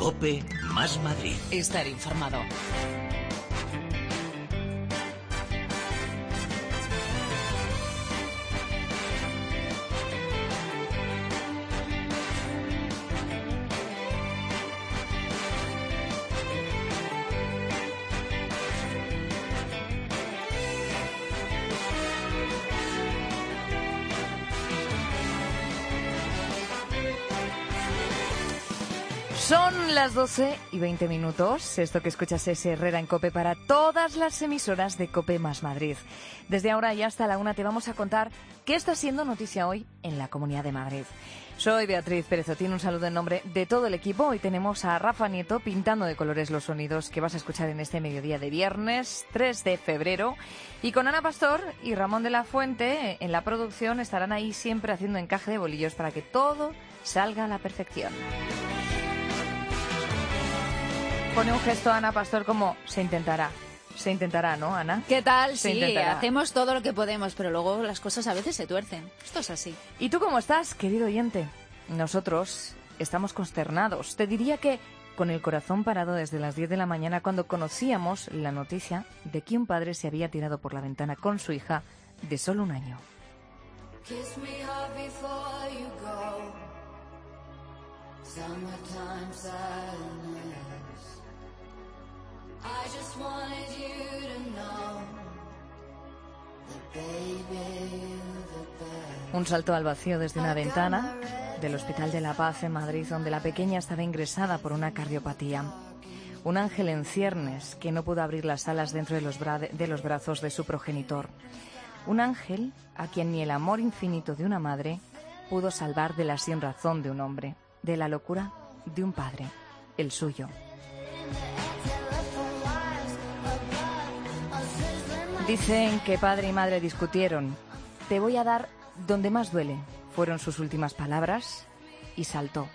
COPE más Madrid. Estar informado. Son las 12:20. Esto que escuchas es Herrera en COPE para todas las emisoras de COPE más Madrid. Desde ahora y hasta la 1 te vamos a contar qué está siendo noticia hoy en la Comunidad de Madrid. Soy Beatriz Pérez Otín, un saludo en nombre de todo el equipo. Hoy tenemos a Rafa Nieto pintando de colores los sonidos que vas a escuchar en este mediodía de viernes 3 de febrero. Y con Ana Pastor y Ramón de la Fuente en la producción estarán ahí siempre haciendo encaje de bolillos para que todo salga a la perfección. Pone un gesto a Ana Pastor como se intentará. Se intentará, ¿no, Ana? ¿Qué tal? Se Sí, intentará. hacemos todo lo que podemos, pero luego las cosas a veces se tuercen. Esto es así. ¿Y tú cómo estás, querido oyente? Nosotros estamos consternados. Te diría que con el corazón parado desde las 10 de la mañana cuando conocíamos la noticia de que un padre se había tirado por la ventana con su hija de solo 1 año. Kiss me hard before you go. Summertime sadness. I just wanted you to know that baby you're the best. Un salto al vacío desde una ventana del Hospital de la Paz en Madrid, donde la pequeña estaba ingresada por una cardiopatía. Un ángel en ciernes que no pudo abrir las alas dentro de los brazos de su progenitor. Un ángel a quien ni el amor infinito de una madre pudo salvar de la sinrazón de un hombre, de la locura de un padre, el suyo. Dicen que padre y madre discutieron. Te voy a dar donde más duele, fueron sus últimas palabras, y saltó.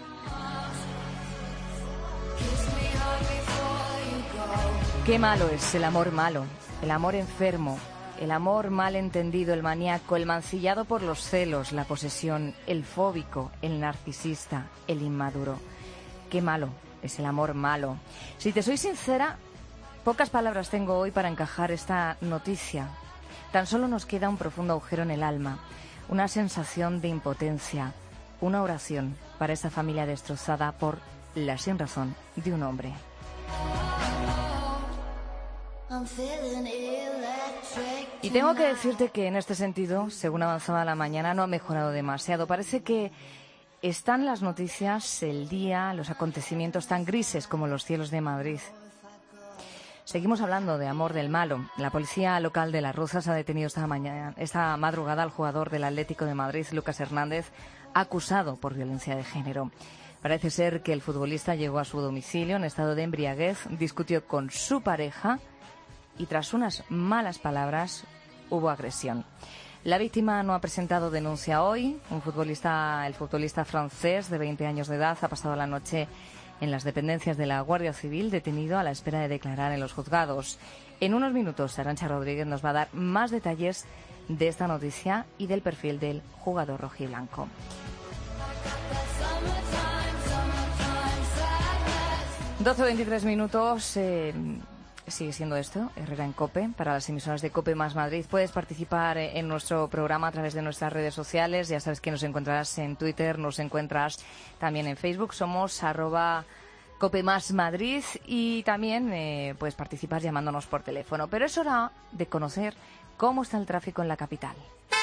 Qué malo es el amor malo, el amor enfermo, el amor mal entendido, el maníaco, el mancillado por los celos, la posesión, el fóbico, el narcisista, el inmaduro. Qué malo es el amor malo. Si te soy sincera, pocas palabras tengo hoy para encajar esta noticia. Tan solo nos queda un profundo agujero en el alma, una sensación de impotencia, una oración para esa familia destrozada por la sinrazón de un hombre. Y tengo que decirte que en este sentido, según avanzaba la mañana, no ha mejorado demasiado. Parece que están las noticias, el día, los acontecimientos tan grises como los cielos de Madrid. Seguimos hablando de amor del malo. La policía local de Las Rozas ha detenido esta madrugada al jugador del Atlético de Madrid, Lucas Hernández, acusado por violencia de género. Parece ser que el futbolista llegó a su domicilio en estado de embriaguez, discutió con su pareja y tras unas malas palabras hubo agresión. La víctima no ha presentado denuncia hoy. El futbolista francés de 20 años de edad ha pasado la noche en las dependencias de la Guardia Civil, detenido a la espera de declarar en los juzgados. En unos minutos, Arantxa Rodríguez nos va a dar más detalles de esta noticia y del perfil del jugador rojiblanco. (12:23). Sigue siendo esto, Herrera en COPE, para las emisoras de COPE más Madrid. Puedes participar en nuestro programa a través de nuestras redes sociales. Ya sabes que nos encontrarás en Twitter, nos encuentras también en Facebook. Somos @COPE más Madrid y también puedes participar llamándonos por teléfono. Pero es hora de conocer cómo está el tráfico en la capital.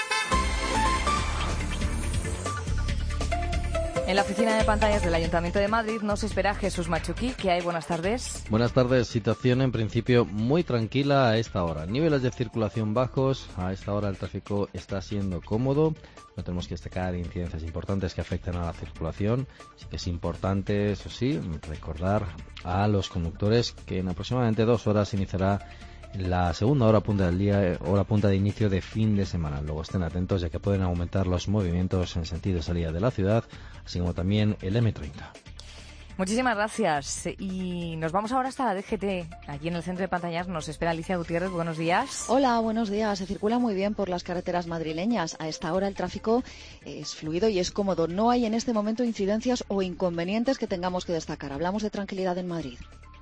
En la oficina de pantallas del Ayuntamiento de Madrid nos espera Jesús Machuqui. ¿Qué hay? Buenas tardes. Buenas tardes. Situación en principio muy tranquila a esta hora. Niveles de circulación bajos. A esta hora el tráfico está siendo cómodo. No tenemos que destacar incidencias importantes que afecten a la circulación. Sí que es importante, eso sí, recordar a los conductores que en aproximadamente 2 horas iniciará la segunda hora punta del día, hora punta de inicio de fin de semana. Luego estén atentos, ya que pueden aumentar los movimientos en sentido de salida de la ciudad, así como también el M30. Muchísimas gracias. Y nos vamos ahora hasta la DGT. Aquí en el centro de pantallas nos espera Alicia Gutiérrez. Buenos días. Hola, buenos días. Se circula muy bien por las carreteras madrileñas. A esta hora el tráfico es fluido y es cómodo. No hay en este momento incidencias o inconvenientes que tengamos que destacar. Hablamos de tranquilidad en Madrid.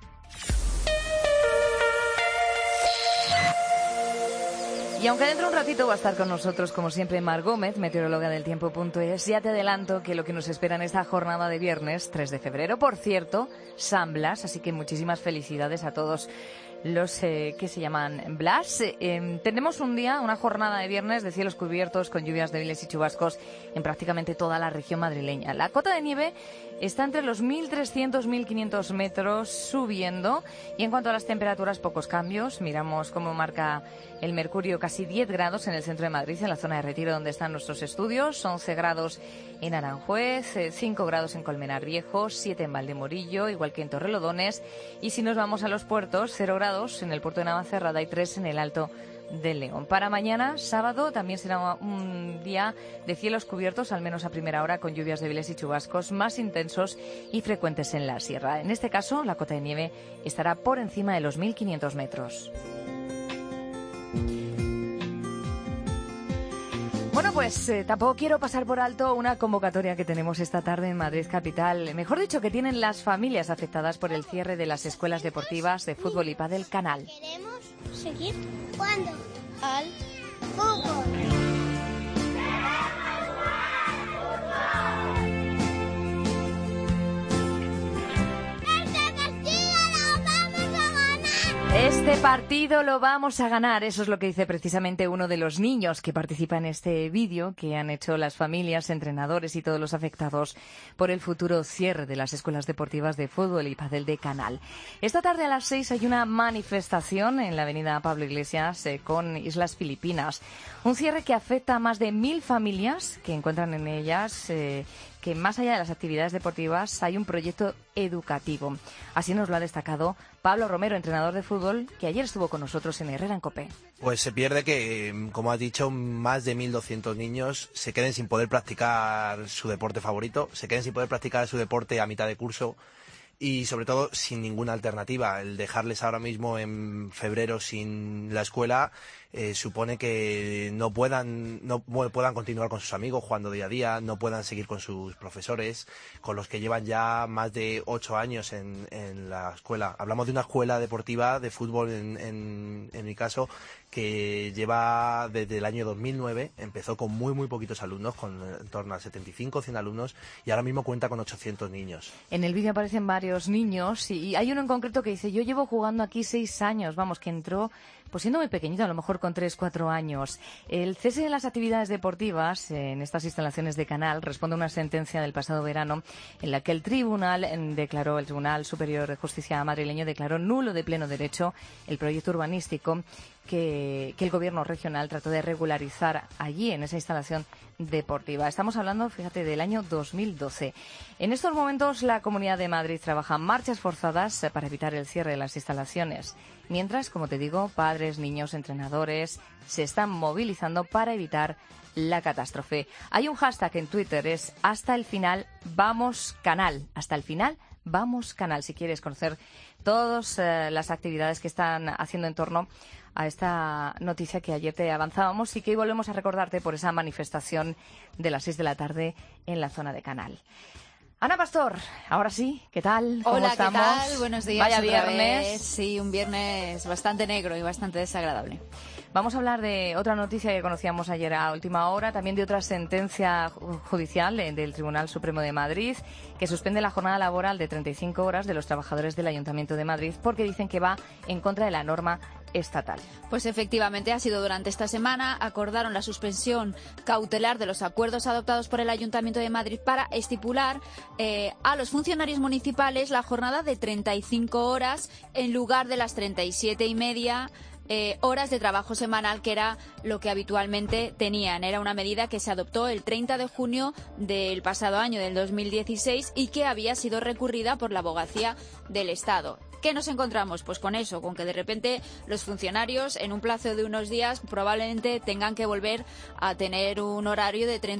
Y aunque dentro de un ratito va a estar con nosotros, como siempre, Mar Gómez, meteoróloga del tiempo.es, ya te adelanto que lo que nos espera en esta jornada de viernes, 3 de febrero, por cierto, San Blas, así que muchísimas felicidades a todos los que se llaman Blas. Tenemos una jornada de viernes de cielos cubiertos con lluvias débiles y chubascos en prácticamente toda la región madrileña. La cota de nieve está entre los 1.300 y 1.500 metros subiendo, y en cuanto a las temperaturas, pocos cambios. Miramos cómo marca el mercurio, casi 10 grados en el centro de Madrid, en la zona de Retiro donde están nuestros estudios, 11 grados en Aranjuez, 5 grados en Colmenar Viejo, 7 en Valdemorillo, igual que en Torrelodones, y si nos vamos a los puertos, 0 grados en el puerto de Navacerrada y 3 en el Alto del León. Para mañana, sábado, también será un día de cielos cubiertos, al menos a primera hora, con lluvias débiles y chubascos más intensos y frecuentes en la sierra. En este caso, la cota de nieve estará por encima de los 1.500 metros. Bueno, pues tampoco quiero pasar por alto una convocatoria que tenemos esta tarde en Madrid capital. Mejor dicho, que tienen las familias afectadas por el cierre de las escuelas deportivas de fútbol y pádel Canal. Queremos seguir jugando al fútbol. Este partido lo vamos a ganar, eso es lo que dice precisamente uno de los niños que participa en este vídeo que han hecho las familias, entrenadores y todos los afectados por el futuro cierre de las escuelas deportivas de fútbol y pádel de Canal. Esta tarde a las 6 hay una manifestación en la avenida Pablo Iglesias con Islas Filipinas. Un cierre que afecta a más de 1.000 familias que encuentran en ellas que más allá de las actividades deportivas hay un proyecto educativo. Así nos lo ha destacado Pablo Romero, entrenador de fútbol, que ayer estuvo con nosotros en Herrera en COPE. Pues se pierde que, como has dicho, más de 1.200 niños se queden sin poder practicar su deporte favorito, se queden sin poder practicar su deporte a mitad de curso y sobre todo sin ninguna alternativa. El dejarles ahora mismo en febrero sin la escuela supone que no puedan continuar con sus amigos jugando día a día, no puedan seguir con sus profesores, con los que llevan ya más de 8 años en la escuela. Hablamos de una escuela deportiva de fútbol, en mi caso, que lleva desde el año 2009, empezó con muy poquitos alumnos, con en torno a 75 o 100 alumnos, y ahora mismo cuenta con 800 niños. En el vídeo aparecen varios niños y hay uno en concreto que dice: yo llevo jugando aquí 6 años, vamos, que entró pues siendo muy pequeñito, a lo mejor con 3-4 años. El cese de las actividades deportivas en estas instalaciones de Canal responde a una sentencia del pasado verano en la que el Tribunal Superior de Justicia madrileño declaró nulo de pleno derecho el proyecto urbanístico que el gobierno regional trató de regularizar allí en esa instalación deportiva. Estamos hablando, fíjate, del año 2012. En estos momentos la Comunidad de Madrid trabaja en marchas forzadas para evitar el cierre de las instalaciones. Mientras, como te digo, padres, niños, entrenadores se están movilizando para evitar la catástrofe. Hay un hashtag en Twitter, es hasta el final vamos Canal. Hasta el final vamos Canal. Si quieres conocer todas las actividades que están haciendo en torno a esta noticia que ayer te avanzábamos y que hoy volvemos a recordarte por esa manifestación de las 6 de la tarde en la zona de Canal. Ana Pastor, ahora sí, ¿qué tal? ¿Cómo Hola, estamos? ¿qué tal? Buenos días. Vaya otra viernes. vez. Sí, un viernes bastante negro y bastante desagradable. Vamos a hablar de otra noticia que conocíamos ayer a última hora, también de otra sentencia judicial del Tribunal Supremo de Madrid, que suspende la jornada laboral de 35 horas de los trabajadores del Ayuntamiento de Madrid porque dicen que va en contra de la norma estatal. Pues efectivamente ha sido durante esta semana. Acordaron la suspensión cautelar de los acuerdos adoptados por el Ayuntamiento de Madrid para estipular a los funcionarios municipales la jornada de 35 horas en lugar de las 37,5 horas de trabajo semanal, que era lo que habitualmente tenían. Era una medida que se adoptó el 30 de junio del pasado año, del 2016, y que había sido recurrida por la Abogacía del Estado. ¿Qué nos encontramos? Pues con eso, con que de repente los funcionarios en un plazo de unos días probablemente tengan que volver a tener un horario de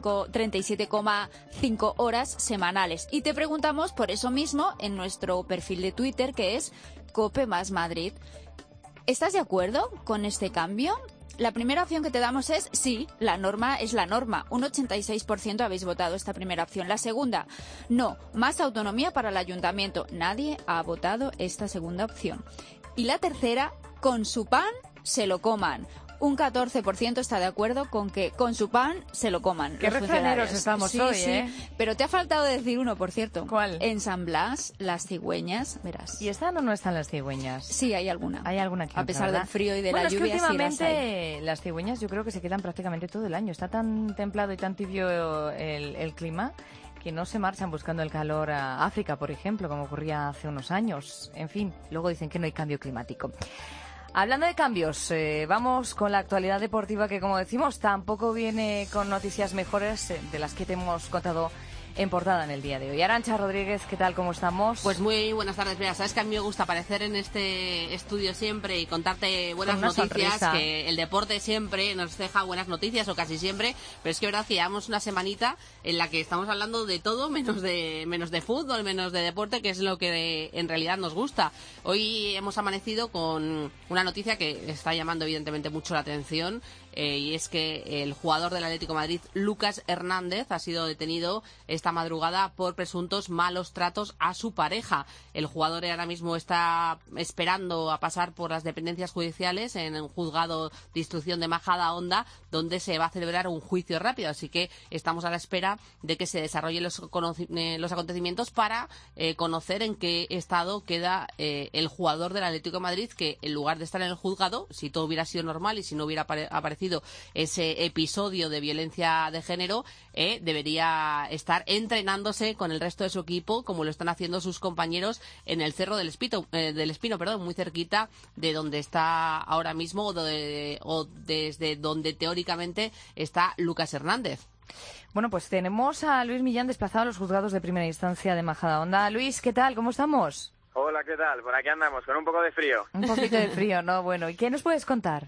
37,5 horas semanales. Y te preguntamos por eso mismo en nuestro perfil de Twitter, que es Cope más Madrid. ¿Estás de acuerdo con este cambio? La primera opción que te damos es sí, la norma es la norma. Un 86% habéis votado esta primera opción. La segunda, no, más autonomía para el ayuntamiento. Nadie ha votado esta segunda opción. Y la tercera, con su pan se lo coman. Un 14% está de acuerdo con que con su pan se lo coman. Qué refraneros estamos hoy, sí. Pero te ha faltado decir uno, por cierto. ¿Cuál? En San Blas, las cigüeñas, verás. ¿Y están o no están las cigüeñas? Sí, hay alguna. Hay alguna que a pesar otra, del frío y de bueno, la lluvia, es que últimamente sí las hay. las cigüeñas yo creo que se quedan prácticamente todo el año. Está tan templado y tan tibio el clima que no se marchan buscando el calor a África, por ejemplo, como ocurría hace unos años. En fin, luego dicen que no hay cambio climático. Hablando de cambios, vamos con la actualidad deportiva que, como decimos, tampoco viene con noticias mejores de las que te hemos contado en portada en el día de hoy. Arantxa Rodríguez, ¿qué tal? ¿Cómo estamos? Pues muy buenas tardes. Mira, sabes que a mí me gusta aparecer en este estudio siempre y contarte buenas noticias, sonrisa. Que el deporte siempre nos deja buenas noticias, o casi siempre, pero es que verdad que llevamos una semanita en la que estamos hablando de todo menos de fútbol, menos de deporte, que es lo que en realidad nos gusta. Hoy hemos amanecido con una noticia que está llamando evidentemente mucho la atención, y es que el jugador del Atlético de Madrid, Lucas Hernández, ha sido detenido esta madrugada por presuntos malos tratos a su pareja. El jugador ahora mismo está esperando a pasar por las dependencias judiciales en un juzgado de instrucción de Majadahonda, donde se va a celebrar un juicio rápido. Así que estamos a la espera de que se desarrollen los acontecimientos para conocer en qué estado queda el jugador del Atlético de Madrid, que en lugar de estar en el juzgado, si todo hubiera sido normal y si no hubiera aparecido ese episodio de violencia de género, debería estar entrenándose con el resto de su equipo, como lo están haciendo sus compañeros en el Cerro del Espino, muy cerquita de donde está ahora mismo o desde donde teóricamente está Lucas Hernández. Bueno, pues tenemos a Luis Millán desplazado a los juzgados de primera instancia de Majadahonda. Luis, ¿qué tal? ¿Cómo estamos? Hola, ¿qué tal? Por aquí andamos, con un poco de frío. Un poquito de frío, ¿no? Bueno, ¿y qué nos puedes contar?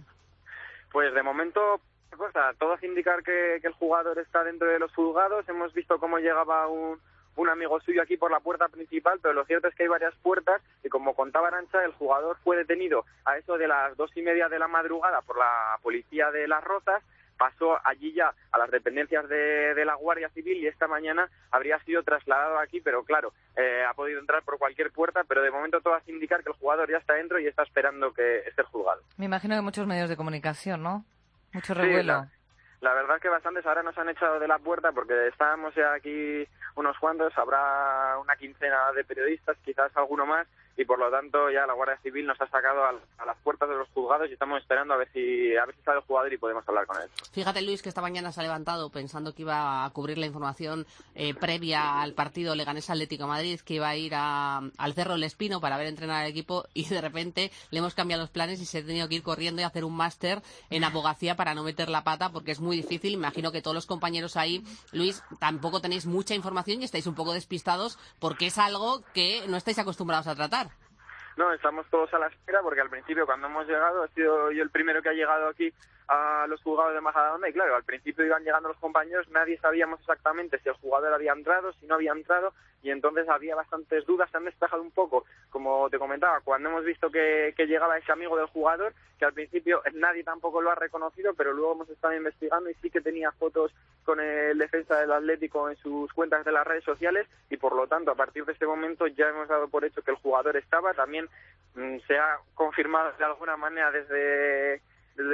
Pues de momento, todo hace indicar que el jugador está dentro de los juzgados. Hemos visto cómo llegaba un amigo suyo aquí por la puerta principal, pero lo cierto es que hay varias puertas y, como contaba Arantxa, el jugador fue detenido a eso de las 2:30 de la madrugada por la policía de Las Rozas. Pasó allí ya a las dependencias de la Guardia Civil y esta mañana habría sido trasladado aquí, pero claro, ha podido entrar por cualquier puerta, pero de momento todo hace indicar que el jugador ya está dentro y está esperando que esté juzgado. Me imagino que muchos medios de comunicación, ¿no? Mucho revuelo. Sí, la verdad es que bastantes ahora nos han echado de la puerta porque estábamos ya aquí unos cuantos, habrá una quincena de periodistas, quizás alguno más, y por lo tanto ya la Guardia Civil nos ha sacado a las puertas de los juzgados y estamos esperando a ver si sale el jugador y podemos hablar con él. Fíjate, Luis, que esta mañana se ha levantado pensando que iba a cubrir la información previa al partido Leganés Atlético de Madrid, que iba a ir al Cerro del Espino para ver entrenar al equipo, y de repente le hemos cambiado los planes y se ha tenido que ir corriendo y hacer un máster en abogacía para no meter la pata, porque es muy difícil. Imagino que todos los compañeros ahí, Luis, tampoco tenéis mucha información y estáis un poco despistados porque es algo que no estáis acostumbrados a tratar. No, estamos todos a la espera porque al principio, cuando hemos llegado, he sido yo el primero que ha llegado aquí a los juzgados de Majadahonda, y claro, al principio iban llegando los compañeros, nadie sabíamos exactamente si el jugador había entrado, si no había entrado, y entonces había bastantes dudas. Se han despejado un poco, como te comentaba, cuando hemos visto que llegaba ese amigo del jugador, que al principio nadie tampoco lo ha reconocido, pero luego hemos estado investigando y sí que tenía fotos con el defensa del Atlético en sus cuentas de las redes sociales, y por lo tanto, a partir de este momento ya hemos dado por hecho que el jugador estaba. También se ha confirmado de alguna manera desde desde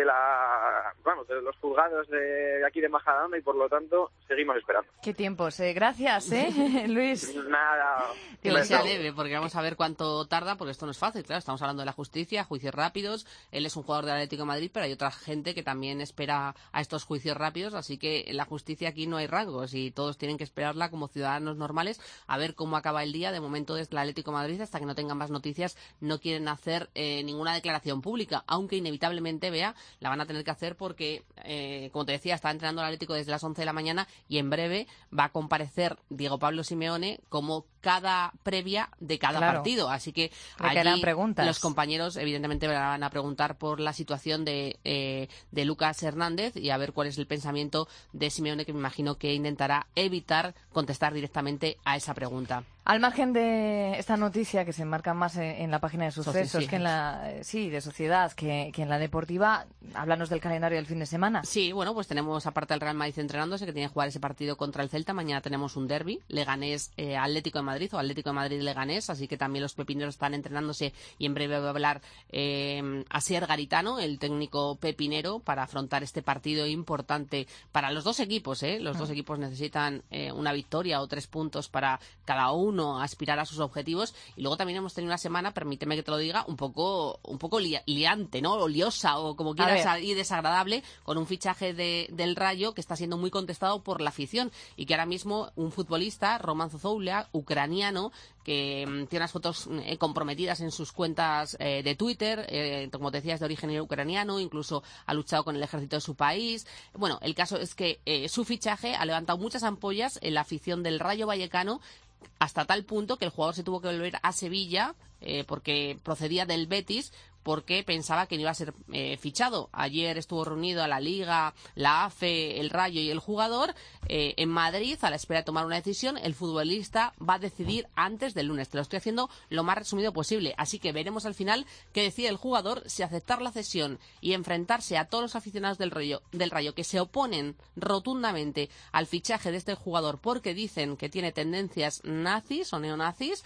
los juzgados de aquí de Majadahonda y por lo tanto seguimos esperando. Qué tiempos, gracias, Luis. Nada. Que sea leve, porque vamos a ver cuánto tarda, porque esto no es fácil, claro, estamos hablando de la justicia, juicios rápidos, él es un jugador del Atlético de Madrid, pero hay otra gente que también espera a estos juicios rápidos, así que en la justicia aquí no hay rangos y todos tienen que esperarla como ciudadanos normales a ver cómo acaba el día. De momento desde el Atlético de Madrid, hasta que no tengan más noticias, no quieren hacer ninguna declaración pública, aunque inevitablemente, Bea, la van a tener que hacer porque, como te decía, está entrenando el Atlético desde las 11 de la mañana y en breve va a comparecer Diego Pablo Simeone como cada previa de cada partido. Así que allí los compañeros evidentemente van a preguntar por la situación de Lucas Hernández y a ver cuál es el pensamiento de Simeone, que me imagino que intentará evitar contestar directamente a esa pregunta. Al margen de esta noticia que se enmarca más en la página de sucesos que en la de Sociedad que en la deportiva, háblanos del calendario del fin de semana. Sí, bueno, pues tenemos aparte del Real Madrid entrenándose, que tiene que jugar ese partido contra el Celta. Mañana tenemos un derbi, Leganés Atlético de Madrid o Atlético de Madrid Leganés, así que también los pepineros están entrenándose y en breve va a hablar Asier Garitano, el técnico pepinero, para afrontar este partido importante para los dos equipos. Los dos equipos necesitan una victoria o 3 puntos para cada uno aspirar a sus objetivos. Y luego también hemos tenido una semana, permíteme que te lo diga, un poco liante, ¿no? O liosa, o como quieras, y desagradable, con un fichaje del Rayo que está siendo muy contestado por la afición y que ahora mismo un futbolista, Roman Zozoula, ucraniano, que tiene unas fotos comprometidas en sus cuentas de Twitter, como te decía, es de origen ucraniano, incluso ha luchado con el ejército de su país. Bueno, el caso es que su fichaje ha levantado muchas ampollas en la afición del Rayo Vallecano, hasta tal punto que el jugador se tuvo que volver a Sevilla porque procedía del Betis, porque pensaba que no iba a ser fichado. Ayer estuvo reunido a la Liga, la AFE, el Rayo y el jugador en Madrid a la espera de tomar una decisión. El futbolista va a decidir antes del lunes. Te lo estoy haciendo lo más resumido posible. Así que veremos al final qué decide el jugador, si aceptar la cesión y enfrentarse a todos los aficionados del Rayo que se oponen rotundamente al fichaje de este jugador porque dicen que tiene tendencias nazis o neonazis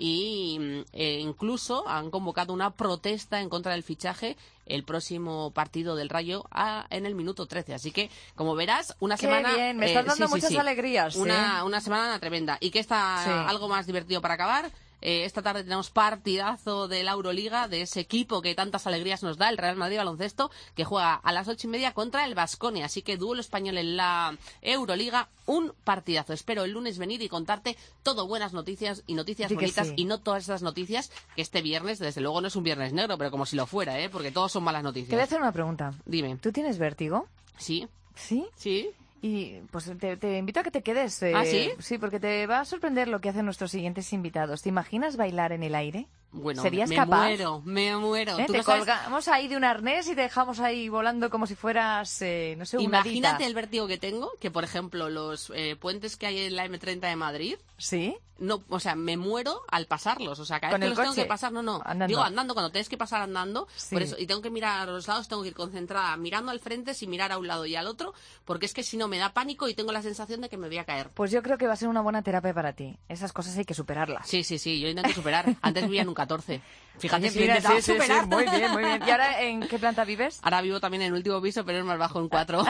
y incluso han convocado una protesta en contra del fichaje el próximo partido del Rayo en el minuto 13. Así que, como verás, una semana... Bien, me estás dando muchas alegrías. Una semana tremenda. ¿Y qué está algo más divertido para acabar? Esta tarde tenemos partidazo de la Euroliga, de ese equipo que tantas alegrías nos da, el Real Madrid Baloncesto, que juega a las 8:30 contra el Baskonia. Así que duelo español en la Euroliga, un partidazo. Espero el lunes venir y contarte todo buenas noticias y noticias bonitas y no todas esas noticias que este viernes, desde luego no es un viernes negro, pero como si lo fuera, porque todos son malas noticias. Te voy a hacer una pregunta. Dime. ¿Tú tienes vértigo? Sí. ¿Sí? Sí. Y pues te invito a que te quedes. ¿Ah, sí? Sí, porque te va a sorprender lo que hacen nuestros siguientes invitados. ¿Te imaginas bailar en el aire? Bueno, ¿Serías capaz? Me muero. ¿Tú Te colgamos ahí de un arnés y te dejamos ahí volando como si fueras, no sé, una Imagínate el vértigo que tengo, que por ejemplo los puentes que hay en la M30 de Madrid... ¿Sí? No, o sea, me muero al pasarlos. O sea, cada vez que los tengo que pasar, andando. Digo, andando, cuando tienes que pasar andando, sí. Por eso, y tengo que mirar a los lados, tengo que ir concentrada mirando al frente sin mirar a un lado y al otro, porque es que si no me da pánico y tengo la sensación de que me voy a caer. Pues yo creo que va a ser una buena terapia para ti. Esas cosas hay que superarlas. Sí, yo intento superar. Antes vivía en un 14. Fíjate. Oye, mira, sí, muy bien, muy bien. ¿Y ahora en qué planta vives? Ahora vivo también en el último piso, pero es más bajo, en 4.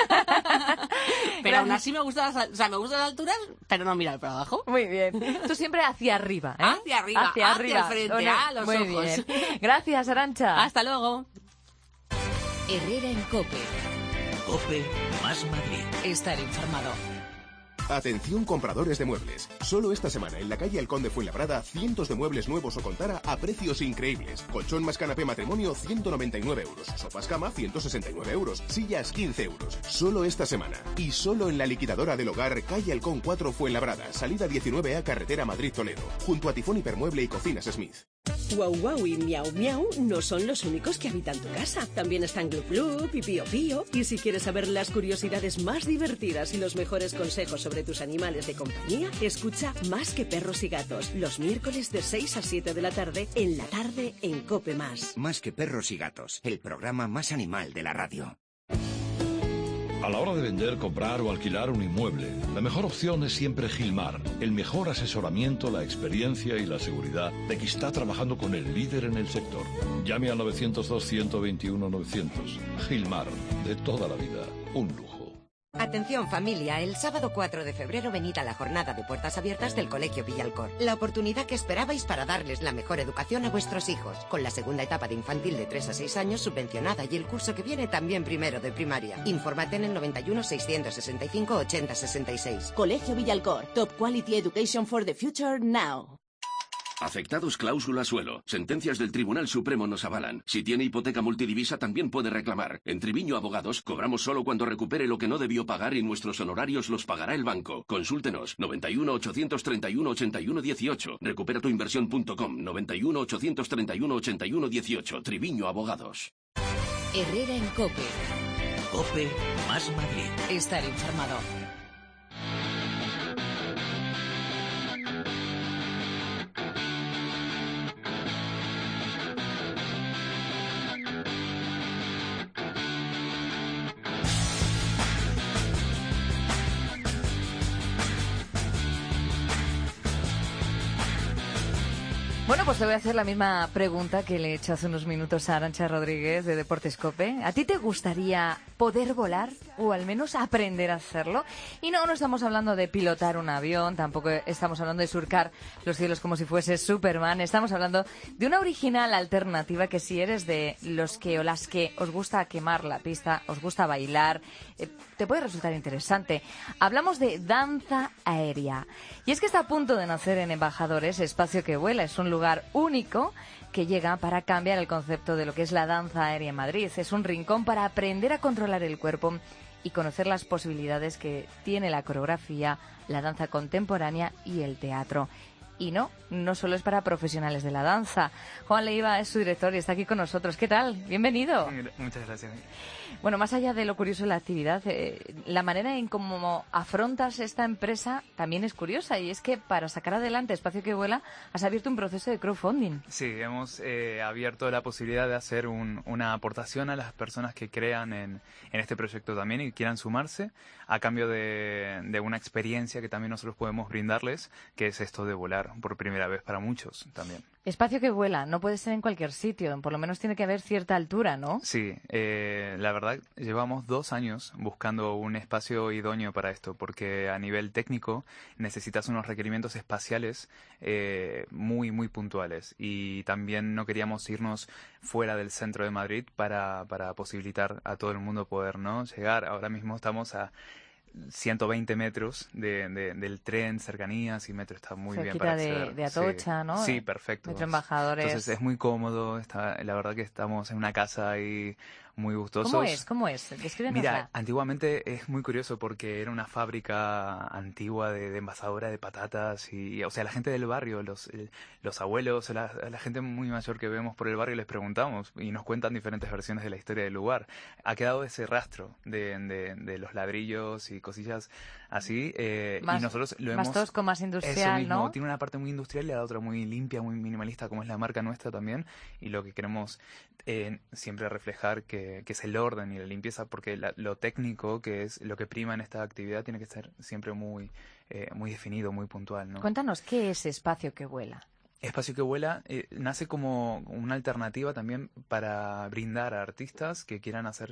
Pero aún así me gustan las alturas, pero no mirar para abajo. Muy bien. Tú siempre hacia arriba, ¿eh? Hacia arriba, al frente, a los muy ojos. Bien. Gracias, Arantxa. Hasta luego. Herrera en COPE. COPE más Madrid. Estar informado. Atención compradores de muebles. Solo esta semana en la calle El Conde Fuenlabrada, cientos de muebles nuevos o Contara a precios increíbles. Colchón más canapé matrimonio, 199 euros. Sofás cama, 169 euros. Sillas, 15 euros. Solo esta semana. Y solo en la liquidadora del hogar, calle Halcón 4 Fuenlabrada, salida 19A, carretera Madrid-Toledo, junto a Tifón Hipermueble y Cocinas Smith. Guau Guau y Miau Miau no son los únicos que habitan tu casa. También están Glup Glup y Pío Pío. Y si quieres saber las curiosidades más divertidas y los mejores consejos sobre tus animales de compañía, escucha Más que Perros y Gatos, los miércoles de 6 a 7 de la tarde, en la tarde en COPE+. Más que Perros y Gatos, el programa más animal de la radio. A la hora de vender, comprar o alquilar un inmueble, la mejor opción es siempre Gilmar. El mejor asesoramiento, la experiencia y la seguridad de que está trabajando con el líder en el sector. Llame al 902-121-900. Gilmar, de toda la vida, un lujo. Atención familia, el sábado 4 de febrero venid a la jornada de puertas abiertas del Colegio Villalcor. La oportunidad que esperabais para darles la mejor educación a vuestros hijos. Con la segunda etapa de infantil de 3 a 6 años subvencionada y el curso que viene también primero de primaria. Infórmate en el 91 665 80 66. Colegio Villalcor, Top Quality Education for the Future Now. Afectados cláusula suelo. Sentencias del Tribunal Supremo nos avalan. Si tiene hipoteca multidivisa también puede reclamar. En Triviño Abogados cobramos solo cuando recupere lo que no debió pagar y nuestros honorarios los pagará el banco. Consúltenos 91 831 81 18. Recuperatuinversión.com 91 831 81 18. Triviño Abogados. Herrera en COPE. COPE más Madrid. Estar informado. Bueno, pues te voy a hacer la misma pregunta que le he hecho hace unos minutos a Arantxa Rodríguez de Deportes COPE. ¿A ti te gustaría poder volar o al menos aprender a hacerlo? Y no estamos hablando de pilotar un avión, tampoco estamos hablando de surcar los cielos como si fuese Superman. Estamos hablando de una original alternativa que si eres de los que o las que os gusta quemar la pista, os gusta bailar, te puede resultar interesante. Hablamos de danza aérea. Y es que está a punto de nacer en Embajadores Espacio que Vuela. Es un lugar único que llega para cambiar el concepto de lo que es la danza aérea en Madrid. Es un rincón para aprender a controlar el cuerpo y conocer las posibilidades que tiene la coreografía, la danza contemporánea y el teatro. Y no solo es para profesionales de la danza. Juan Leiva es su director y está aquí con nosotros. ¿Qué tal? Bienvenido. Muchas gracias. Bueno, más allá de lo curioso de la actividad, la manera en cómo afrontas esta empresa también es curiosa, y es que para sacar adelante Espacio que Vuela has abierto un proceso de crowdfunding. Sí, hemos abierto la posibilidad de hacer una aportación a las personas que crean en este proyecto también y quieran sumarse a cambio de una experiencia que también nosotros podemos brindarles, que es esto de volar por primera vez para muchos también. Espacio que Vuela no puede ser en cualquier sitio, por lo menos tiene que haber cierta altura, ¿no? Sí, la verdad llevamos 2 años buscando un espacio idóneo para esto, porque a nivel técnico necesitas unos requerimientos espaciales muy, muy puntuales, y también no queríamos irnos fuera del centro de Madrid para posibilitar a todo el mundo poder, ¿no?, llegar. Ahora mismo estamos a 120 metros del tren, cercanías, y metro está muy cerquita bien para acceder. de Atocha, sí, ¿no? Sí, perfecto. Metro Embajadores. Entonces es muy cómodo, la verdad que estamos en una casa ahí muy gustosos. ¿Cómo es? Descríbenosla. Mira, antiguamente es muy curioso porque era una fábrica antigua de envasadora de patatas y o sea, la gente del barrio, los abuelos, la gente muy mayor que vemos por el barrio les preguntamos y nos cuentan diferentes versiones de la historia del lugar. Ha quedado ese rastro de los ladrillos y cosillas así, y nosotros lo hemos... Más tosco, más industrial, eso mismo, ¿no? Tiene una parte muy industrial y la otra muy limpia, muy minimalista, como es la marca nuestra también, y lo que queremos siempre reflejar que es el orden y la limpieza, porque lo técnico, que es lo que prima en esta actividad, tiene que ser siempre muy definido, muy puntual, ¿no? Cuéntanos, ¿qué es Espacio que Vuela? Espacio que Vuela nace como una alternativa también para brindar a artistas que quieran hacer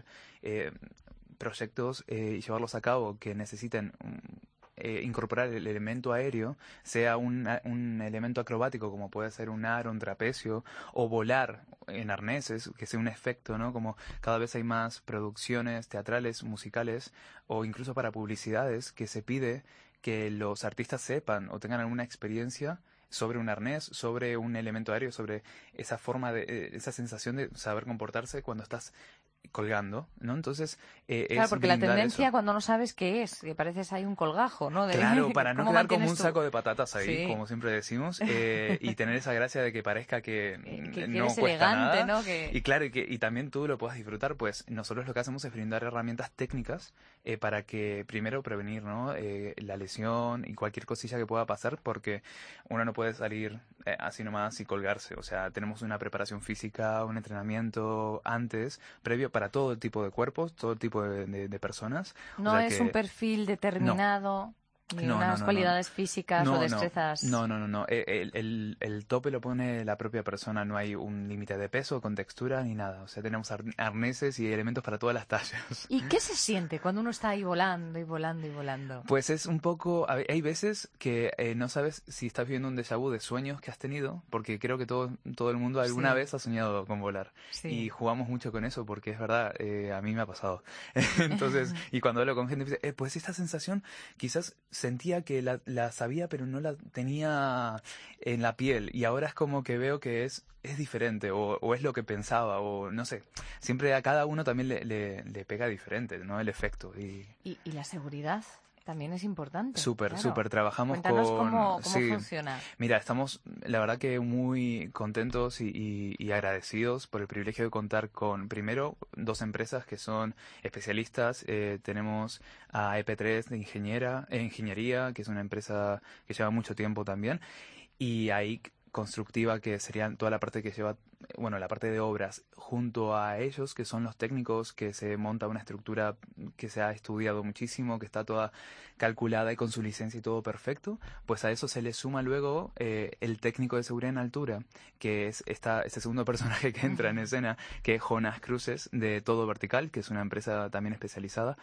proyectos y llevarlos a cabo, que necesiten incorporar el elemento aéreo, sea un elemento acrobático como puede ser un aro, un trapecio, o volar en arneses, que sea un efecto, ¿no? Como cada vez hay más producciones teatrales, musicales, o incluso para publicidades, que se pide que los artistas sepan o tengan alguna experiencia sobre un arnés, sobre un elemento aéreo, sobre esa forma esa sensación de saber comportarse cuando estás colgando, ¿no? Entonces, claro, porque la tendencia eso. Cuando no sabes qué es, que pareces ahí un colgajo, ¿no? Claro, para no quedar como un tú? saco de patatas ahí, Sí. como siempre decimos, y tener esa gracia de que parezca que no eres cuesta elegante, nada, ¿no? y claro, y también tú lo puedas disfrutar. Pues nosotros lo que hacemos es brindar herramientas técnicas para que primero prevenir, ¿no?, la lesión y cualquier cosilla que pueda pasar, porque uno no puede salir así nomás y colgarse. O sea, tenemos una preparación física, un entrenamiento antes, previo, para todo tipo de cuerpos, todo tipo de personas. No O sea es que- un perfil determinado, ni unas cualidades físicas o destrezas. No. El tope lo pone la propia persona, no hay un límite de peso, con textura, ni nada. O sea, tenemos arneses y elementos para todas las tallas. ¿Y qué se siente cuando uno está ahí volando y volando y volando? Pues es un poco... Hay veces que no sabes si estás viviendo un déjà vu de sueños que has tenido, porque creo que todo el mundo alguna Sí. vez ha soñado con volar. Sí. Y jugamos mucho con eso, porque es verdad, a mí me ha pasado. Entonces, y cuando hablo con gente, dice, pues esta sensación quizás sentía que la sabía, pero no la tenía en la piel. Y ahora es como que veo que es diferente, o es lo que pensaba, o no sé. Siempre a cada uno también le pega diferente, ¿no? El efecto. ¿Y la seguridad? También es importante. Súper. Claro. Trabajamos Cuéntanos con... cómo sí. funciona. Mira, estamos, la verdad que muy contentos y agradecidos por el privilegio de contar con, primero, 2 empresas que son especialistas. Tenemos a EP3 de ingeniería, que es una empresa que lleva mucho tiempo también, y ahí Constructiva, que sería toda la parte que lleva, bueno, la parte de obras, junto a ellos, que son los técnicos, que se monta una estructura que se ha estudiado muchísimo, que está toda calculada y con su licencia y todo perfecto. Pues a eso se le suma luego el técnico de seguridad en altura, que es este segundo personaje que entra en escena, que es Jonas Cruces, de Todo Vertical, que es una empresa también especializada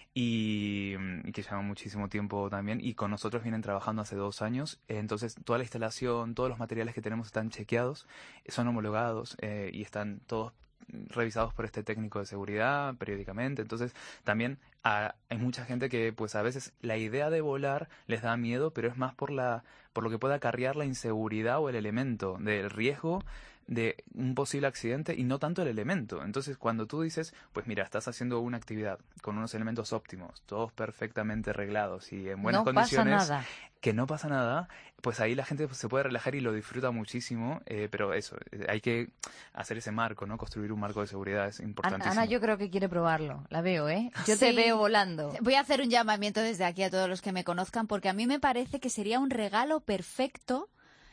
y que lleva muchísimo tiempo también, y con nosotros vienen trabajando hace 2 años. Entonces toda la instalación, todos los materiales que tenemos están chequeados, son homologados y están todos revisados por este técnico de seguridad periódicamente. Entonces también hay mucha gente que pues a veces la idea de volar les da miedo, pero es más por lo que puede acarrear la inseguridad o el elemento del riesgo de un posible accidente, y no tanto el elemento. Entonces, cuando tú dices, pues mira, estás haciendo una actividad con unos elementos óptimos, todos perfectamente arreglados y en buenas condiciones, pasa nada. Que no pasa nada, pues ahí la gente se puede relajar y lo disfruta muchísimo, pero eso, hay que hacer ese marco, ¿no? Construir un marco de seguridad es importantísimo. Ana, yo creo que quiere probarlo. La veo, ¿eh? Yo te Sí. veo volando. Voy a hacer un llamamiento desde aquí a todos los que me conozcan, porque a mí me parece que sería un regalo perfecto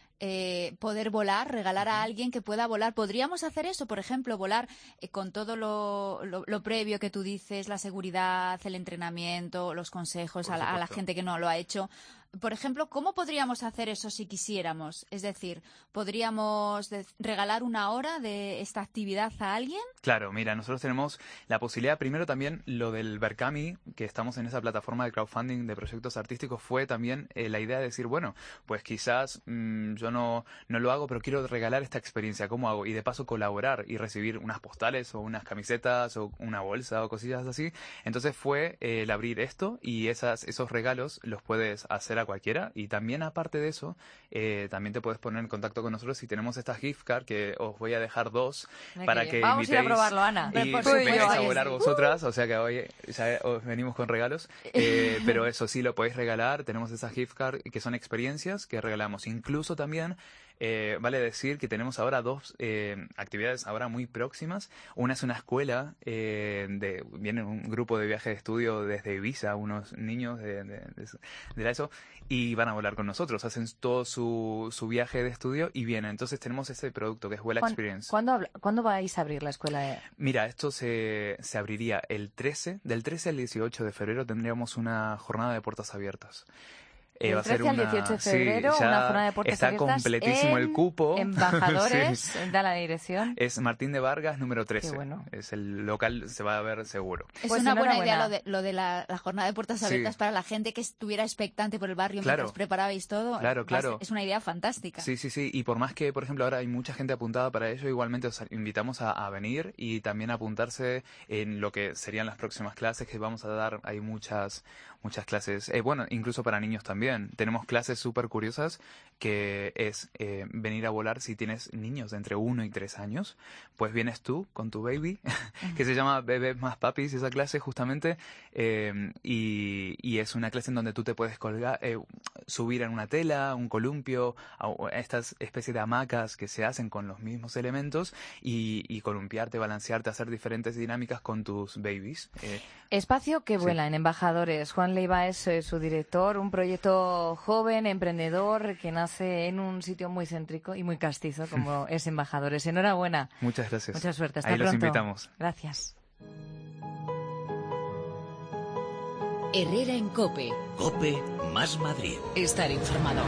poder volar, regalar a alguien que pueda volar. ¿Podríamos hacer eso? Por ejemplo, volar con todo lo previo que tú dices, la seguridad, el entrenamiento, los consejos a la gente que no lo ha hecho. Por ejemplo, ¿cómo podríamos hacer eso si quisiéramos? Es decir, ¿podríamos regalar 1 hora de esta actividad a alguien? Claro, mira, nosotros tenemos la posibilidad, primero también lo del Berkami, que estamos en esa plataforma de crowdfunding de proyectos artísticos, fue también la idea de decir, bueno, pues quizás yo no lo hago, pero quiero regalar esta experiencia, ¿cómo hago? Y de paso colaborar y recibir unas postales o unas camisetas o una bolsa o cosillas así. Entonces fue el abrir esto, y esos regalos los puedes hacer a cualquiera, y también aparte de eso, también te puedes poner en contacto con nosotros si tenemos estas gift card, que os voy a dejar 2 para que vamos a ir a probarlo, Ana. y vengáis a volar vosotras, o sea que hoy ya os venimos con regalos, pero eso sí lo podéis regalar. Tenemos esas gift card que son experiencias que regalamos. Incluso también vale decir que tenemos ahora 2 actividades ahora muy próximas. Una es una escuela, viene un grupo de viaje de estudio desde Ibiza, unos niños de ESO, y van a volar con nosotros, hacen todo su viaje de estudio y vienen. Entonces tenemos ese producto que es Vuela Experience. ¿Cuándo vais a abrir la escuela? Mira, esto se abriría del 13 al 18 de febrero, tendríamos una jornada de puertas abiertas. Del va a ser 13 al 18 de febrero, sí, una jornada de puertas está abiertas. Está completísimo el cupo. Embajadores, Sí. da la dirección. Es Martín de Vargas, número 13. Qué bueno. Es el local, se va a ver seguro. Es Pues una buena enhorabuena. idea lo de la jornada de puertas abiertas para la gente que estuviera expectante por el barrio mientras preparabais todo. Claro. Es una idea fantástica. Sí. Y por más que, por ejemplo, ahora hay mucha gente apuntada para ello, igualmente os invitamos a venir y también a apuntarse en lo que serían las próximas clases que vamos a dar. Hay muchas clases, bueno, incluso para niños también. Tenemos clases súper curiosas que es venir a volar si tienes niños de entre 1 y 3 años. Pues vienes tú con tu baby, que se llama Bebés más Papis, esa clase justamente, y es una clase en donde tú te puedes subir en una tela, un columpio, a estas especies de hamacas que se hacen con los mismos elementos y columpiarte, balancearte, hacer diferentes dinámicas con tus babies. Espacio que vuela en Embajadores. Juan Leiva es su director, un proyecto joven, emprendedor, que nace en un sitio muy céntrico y muy castizo como es Embajadores. Enhorabuena. Muchas gracias. Mucha suerte. Hasta Ahí pronto. los invitamos. Gracias. Herrera en COPE. COPE más Madrid. Estar informado.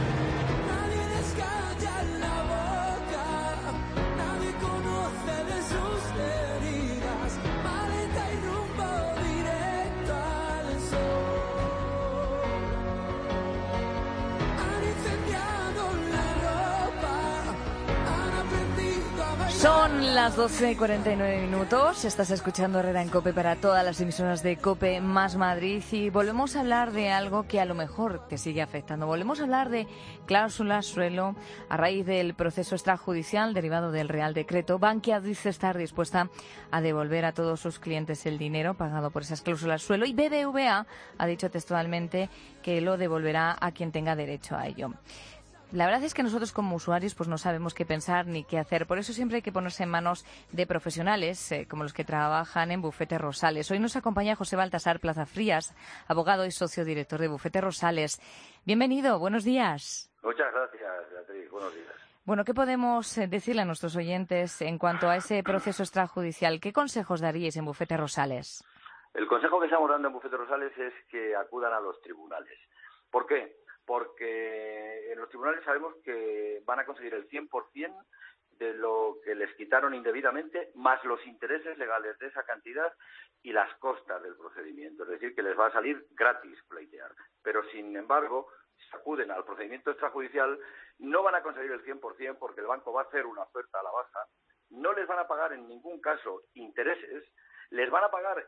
Son las 12:49. Estás escuchando Herrera en COPE para todas las emisoras de COPE más Madrid y volvemos a hablar de algo que a lo mejor te sigue afectando. Volvemos a hablar de cláusulas suelo a raíz del proceso extrajudicial derivado del Real Decreto. Bankia dice estar dispuesta a devolver a todos sus clientes el dinero pagado por esas cláusulas suelo y BBVA ha dicho textualmente que lo devolverá a quien tenga derecho a ello. La verdad es que nosotros como usuarios pues no sabemos qué pensar ni qué hacer. Por eso siempre hay que ponerse en manos de profesionales como los que trabajan en Bufete Rosales. Hoy nos acompaña José Baltasar Plaza Frías, abogado y socio director de Bufete Rosales. Bienvenido, buenos días. Muchas gracias, Beatriz. Buenos días. Bueno, ¿qué podemos decirle a nuestros oyentes en cuanto a ese proceso extrajudicial? ¿Qué consejos daríais en Bufete Rosales? El consejo que estamos dando en Bufete Rosales es que acudan a los tribunales. ¿Por qué? Porque en los tribunales sabemos que van a conseguir el 100% de lo que les quitaron indebidamente, más los intereses legales de esa cantidad y las costas del procedimiento. Es decir, que les va a salir gratis pleitear. Pero, sin embargo, si acuden al procedimiento extrajudicial, no van a conseguir el 100% porque el banco va a hacer una oferta a la baja, no les van a pagar en ningún caso intereses, les van a pagar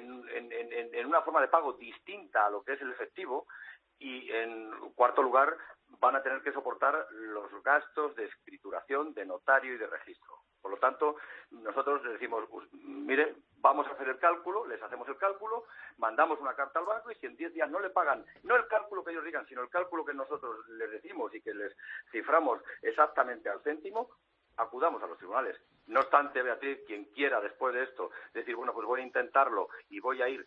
en una forma de pago distinta a lo que es el efectivo, y en cuarto lugar van a tener que soportar los gastos de escrituración, de notario y de registro. Por lo tanto, nosotros les decimos, mire, vamos a hacer el cálculo, les hacemos el cálculo, mandamos una carta al banco y si en 10 días no le pagan, no el cálculo que ellos digan, sino el cálculo que nosotros les decimos y que les ciframos exactamente al céntimo, acudamos a los tribunales. No obstante, Beatriz, quien quiera después de esto decir, bueno, pues voy a intentarlo y voy a ir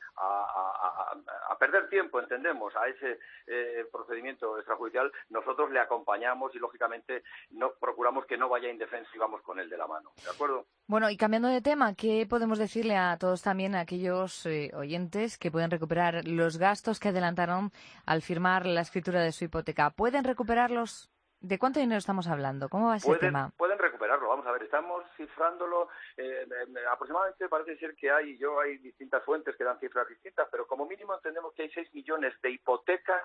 a perder tiempo, entendemos, a ese procedimiento extrajudicial, nosotros le acompañamos y, lógicamente, no procuramos que no vaya indefenso y vamos con él de la mano. ¿De acuerdo? Bueno, y cambiando de tema, ¿qué podemos decirle a todos también, a aquellos oyentes que pueden recuperar los gastos que adelantaron al firmar la escritura de su hipoteca? ¿Pueden recuperarlos? ¿De cuánto dinero estamos hablando? ¿Cómo va ese tema? Pueden recuperarlo. Vamos a ver, estamos cifrándolo. Aproximadamente parece ser que hay distintas fuentes que dan cifras distintas, pero como mínimo entendemos que hay 6 millones de hipotecas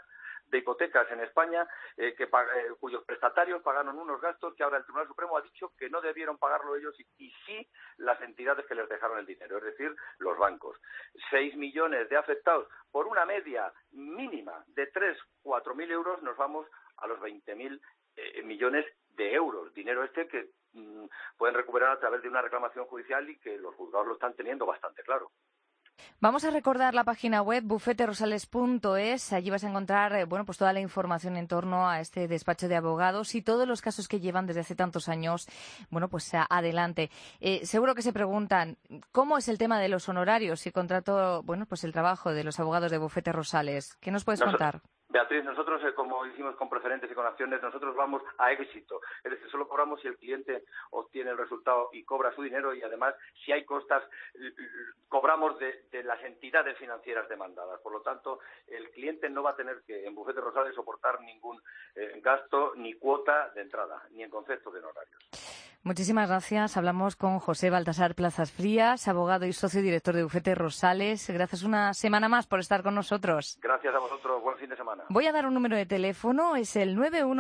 en España cuyos prestatarios pagaron unos gastos que ahora el Tribunal Supremo ha dicho que no debieron pagarlo ellos y sí las entidades que les dejaron el dinero, es decir, los bancos. 6 millones de afectados por una media mínima de 3.000-4.000 euros, nos vamos a los 20.000 millones de euros, dinero que pueden recuperar a través de una reclamación judicial y que los juzgados lo están teniendo bastante claro. Vamos a recordar la página web bufeterosales.es. Allí vas a encontrar pues toda la información en torno a este despacho de abogados y todos los casos que llevan desde hace tantos años, pues adelante. Seguro que se preguntan cómo es el tema de los honorarios y contrato, pues el trabajo de los abogados de Bufete Rosales. ¿Qué nos puedes contar? Beatriz, nosotros, como hicimos con preferentes y con acciones, nosotros vamos a éxito. Es decir, solo cobramos si el cliente obtiene el resultado y cobra su dinero y, además, si hay costas, cobramos de las entidades financieras demandadas. Por lo tanto, el cliente no va a tener que, en Bufete Rosales, soportar ningún gasto ni cuota de entrada, ni en concepto de honorarios. Muchísimas gracias. Hablamos con José Baltasar Plazas Frías, abogado y socio director de Bufete Rosales. Gracias una semana más por estar con nosotros. Gracias a vosotros. Buen fin de semana. Voy a dar un número de teléfono. Es el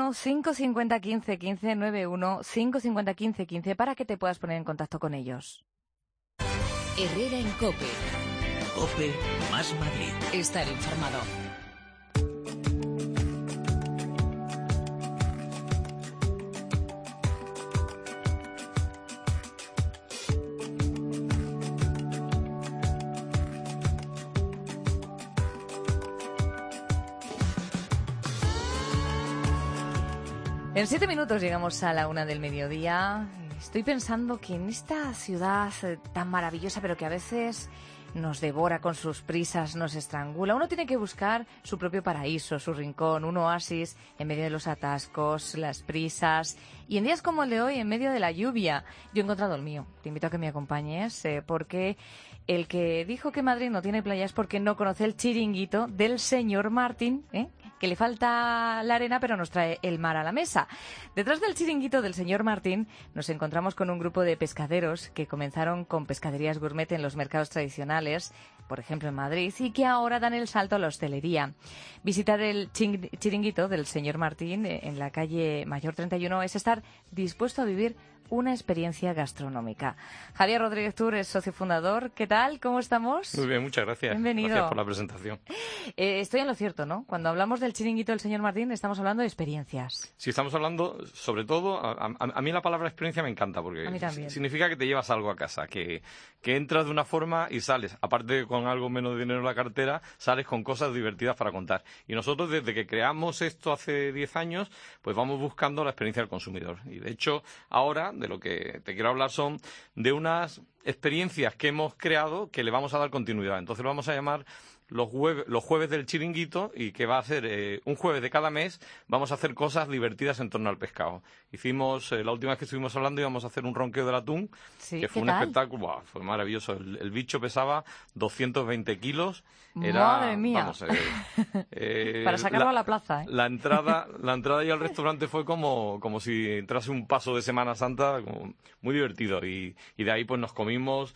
91-550-1515, 91-550-1515, para que te puedas poner en contacto con ellos. Herrera en COPE. COPE más Madrid. Estar informado. En 7 minutos llegamos a la 1 del mediodía. Estoy pensando que en esta ciudad tan maravillosa, pero que a veces nos devora con sus prisas, nos estrangula. Uno tiene que buscar su propio paraíso, su rincón, un oasis en medio de los atascos, las prisas. Y en días como el de hoy, en medio de la lluvia, yo he encontrado el mío. Te invito a que me acompañes porque el que dijo que Madrid no tiene playa es porque no conoce el chiringuito del señor Martín, que le falta la arena pero nos trae el mar a la mesa. Detrás del chiringuito del señor Martín nos encontramos con un grupo de pescaderos que comenzaron con pescaderías gourmet en los mercados tradicionales, por ejemplo en Madrid, y que ahora dan el salto a la hostelería. Visitar el chiringuito del señor Martín en la calle Mayor 31 es estar dispuesto a vivir una experiencia gastronómica. Javier Rodríguez Tur es socio fundador. ¿Qué tal? ¿Cómo estamos? Muy bien, muchas gracias. Bienvenido. Gracias por la presentación. Estoy en lo cierto, ¿no? Cuando hablamos del chiringuito del señor Martín estamos hablando de experiencias. Sí, estamos hablando, sobre todo, a mí la palabra experiencia me encanta porque significa que te llevas algo a casa, que entras de una forma y sales, aparte con algo menos de dinero en la cartera, sales con cosas divertidas para contar. Y nosotros, desde que creamos esto hace 10 años, pues vamos buscando la experiencia del consumidor. Y de hecho, ahora, de lo que te quiero hablar son de unas experiencias que hemos creado que le vamos a dar continuidad. Entonces lo vamos a llamar los jueves del chiringuito, y que va a ser un jueves de cada mes. Vamos a hacer cosas divertidas en torno al pescado. Hicimos, la última vez que estuvimos hablando, íbamos a hacer un ronqueo del atún, que fue un espectáculo. Wow, fue maravilloso. El bicho pesaba 220 kilos. Madre mía. Vamos, para sacarlo a la plaza. La entrada y al restaurante fue como si entrase un paso de Semana Santa, como muy divertido. Y de ahí pues nos comimos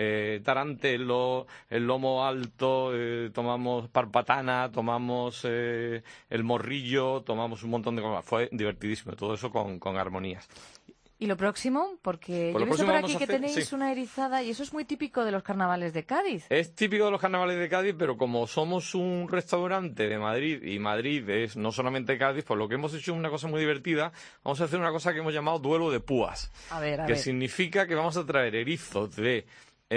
tarantelo, el lomo alto, tomamos parpatana, tomamos el morrillo, tomamos un montón de cosas. Fue divertidísimo, todo eso con armonías. ¿Y lo próximo? Porque yo he visto por aquí que tenéis una erizada, y eso es muy típico de los carnavales de Cádiz. Es típico de los carnavales de Cádiz, pero como somos un restaurante de Madrid, y Madrid es no solamente Cádiz, pues lo que hemos hecho es una cosa muy divertida. Vamos a hacer una cosa que hemos llamado duelo de púas. A ver. Que significa que vamos a traer erizos de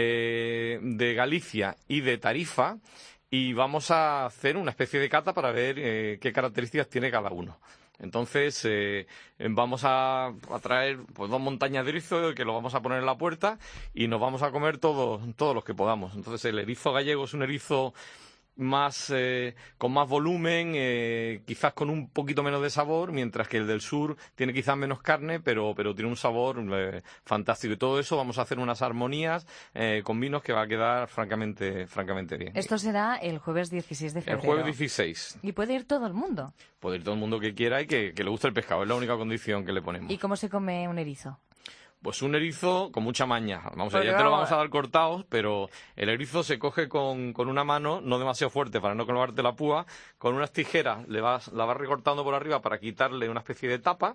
Galicia y de Tarifa, y vamos a hacer una especie de cata para ver qué características tiene cada uno. Entonces vamos a traer pues 2 montañas de erizo que lo vamos a poner en la puerta, y nos vamos a comer todos los que podamos. Entonces el erizo gallego es un erizo más con más volumen, quizás con un poquito menos de sabor, mientras que el del sur tiene quizás menos carne, pero tiene un sabor fantástico. Y todo eso vamos a hacer unas armonías con vinos que va a quedar francamente bien. Esto será el jueves 16 de febrero. El jueves 16. ¿Y puede ir todo el mundo? Puede ir todo el mundo que quiera y que le guste el pescado. Es la única condición que le ponemos. ¿Y cómo se come un erizo? Pues un erizo con mucha maña. Ya te lo vamos a dar cortados, pero el erizo se coge con una mano, no demasiado fuerte para no clavarte la púa. Con unas tijeras la vas recortando por arriba para quitarle una especie de tapa.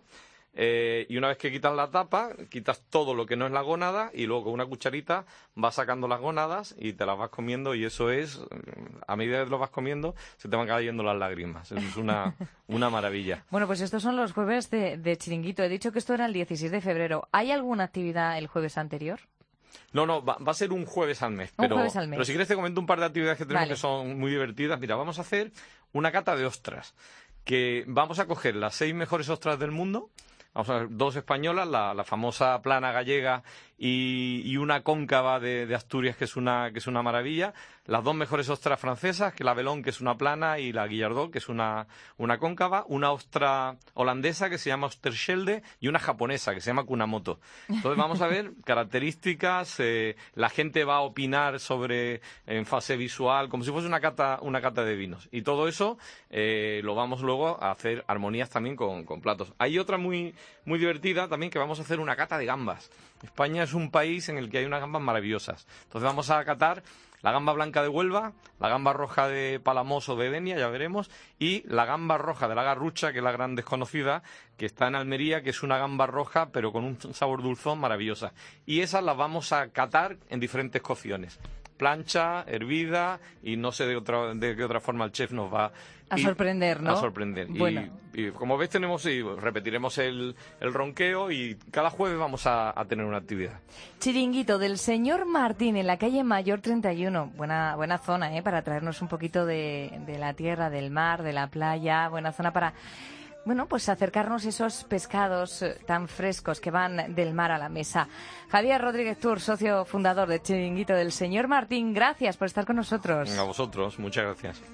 Y una vez que quitas la tapa, quitas todo lo que no es la gónada, y luego con una cucharita vas sacando las gónadas y te las vas comiendo, y eso es, a medida que lo vas comiendo, se te van cayendo las lágrimas. Es una maravilla. Bueno, pues estos son los jueves de chiringuito. He dicho que esto era el 16 de febrero. ¿Hay alguna actividad el jueves anterior? No, va a ser un jueves al mes. Pero si quieres te comento un par de actividades que tenemos que son muy divertidas. Mira, vamos a hacer una cata de ostras, que vamos a coger las 6 mejores ostras del mundo. Vamos a ver 2 españolas, la famosa plana gallega y una cóncava de Asturias, que es una maravilla. Las 2 mejores ostras francesas, que la Belón, que es una plana, y la Guillardó, que es una cóncava. Una ostra holandesa, que se llama Osterschelde, y una japonesa, que se llama Kunamoto. Entonces vamos a ver características, la gente va a opinar sobre en fase visual, como si fuese una cata de vinos. Y todo eso lo vamos luego a hacer armonías también con platos. Hay otra muy divertida también, que vamos a hacer una cata de gambas. España es un país en el que hay unas gambas maravillosas. Entonces vamos a catar la gamba blanca de Huelva, la gamba roja de Palamós o de Denia, ya veremos, y la gamba roja de la Garrucha, que es la gran desconocida, que está en Almería, que es una gamba roja, pero con un sabor dulzón maravillosa. Y esas las vamos a catar en diferentes cocciones. Plancha, hervida, y no sé de qué otra forma el chef nos va a sorprender, ¿no? A sorprender. Bueno. Y como ves, repetiremos el ronqueo, y cada jueves vamos a tener una actividad. Chiringuito del señor Martín en la calle Mayor 31. Buena zona, para traernos un poquito de la tierra, del mar, de la playa. Buena zona para bueno, pues acercarnos esos pescados tan frescos que van del mar a la mesa. Javier Rodríguez Tur, socio fundador de Chiringuito del Señor Martín, gracias por estar con nosotros. A vosotros, muchas gracias.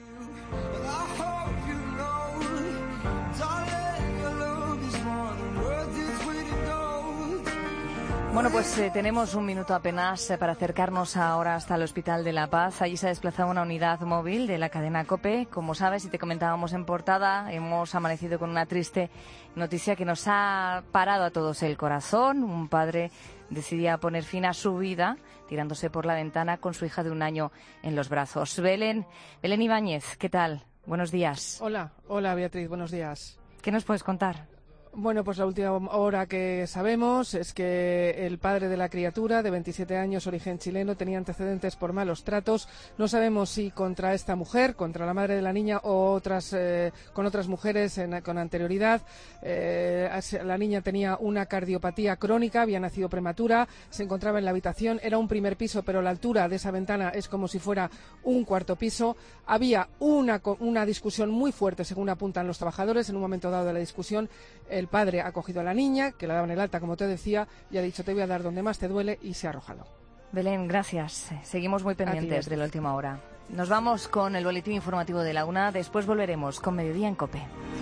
Bueno, pues tenemos un minuto apenas para acercarnos ahora hasta el Hospital de la Paz. Allí se ha desplazado una unidad móvil de la cadena COPE. Como sabes, y te comentábamos en portada, hemos amanecido con una triste noticia que nos ha parado a todos el corazón. Un padre decidía poner fin a su vida tirándose por la ventana con su hija de 1 año en los brazos. Belén Ibáñez, ¿qué tal? Buenos días. Hola Beatriz, buenos días. ¿Qué nos puedes contar? Bueno, pues la última hora que sabemos es que el padre de la criatura, de 27 años, origen chileno, tenía antecedentes por malos tratos. No sabemos si contra esta mujer, contra la madre de la niña o con otras mujeres con anterioridad. La niña tenía una cardiopatía crónica, había nacido prematura, se encontraba en la habitación, era un primer piso, pero la altura de esa ventana es como si fuera un cuarto piso. Había una discusión muy fuerte, según apuntan los trabajadores. En un momento dado de la discusión, el padre ha cogido a la niña, que la daban el alta, como te decía, y ha dicho: te voy a dar donde más te duele, y se ha arrojado. Belén, gracias. Seguimos muy pendientes de la última hora. Nos vamos con el boletín informativo de la 1. Después volveremos con Mediodía en COPE.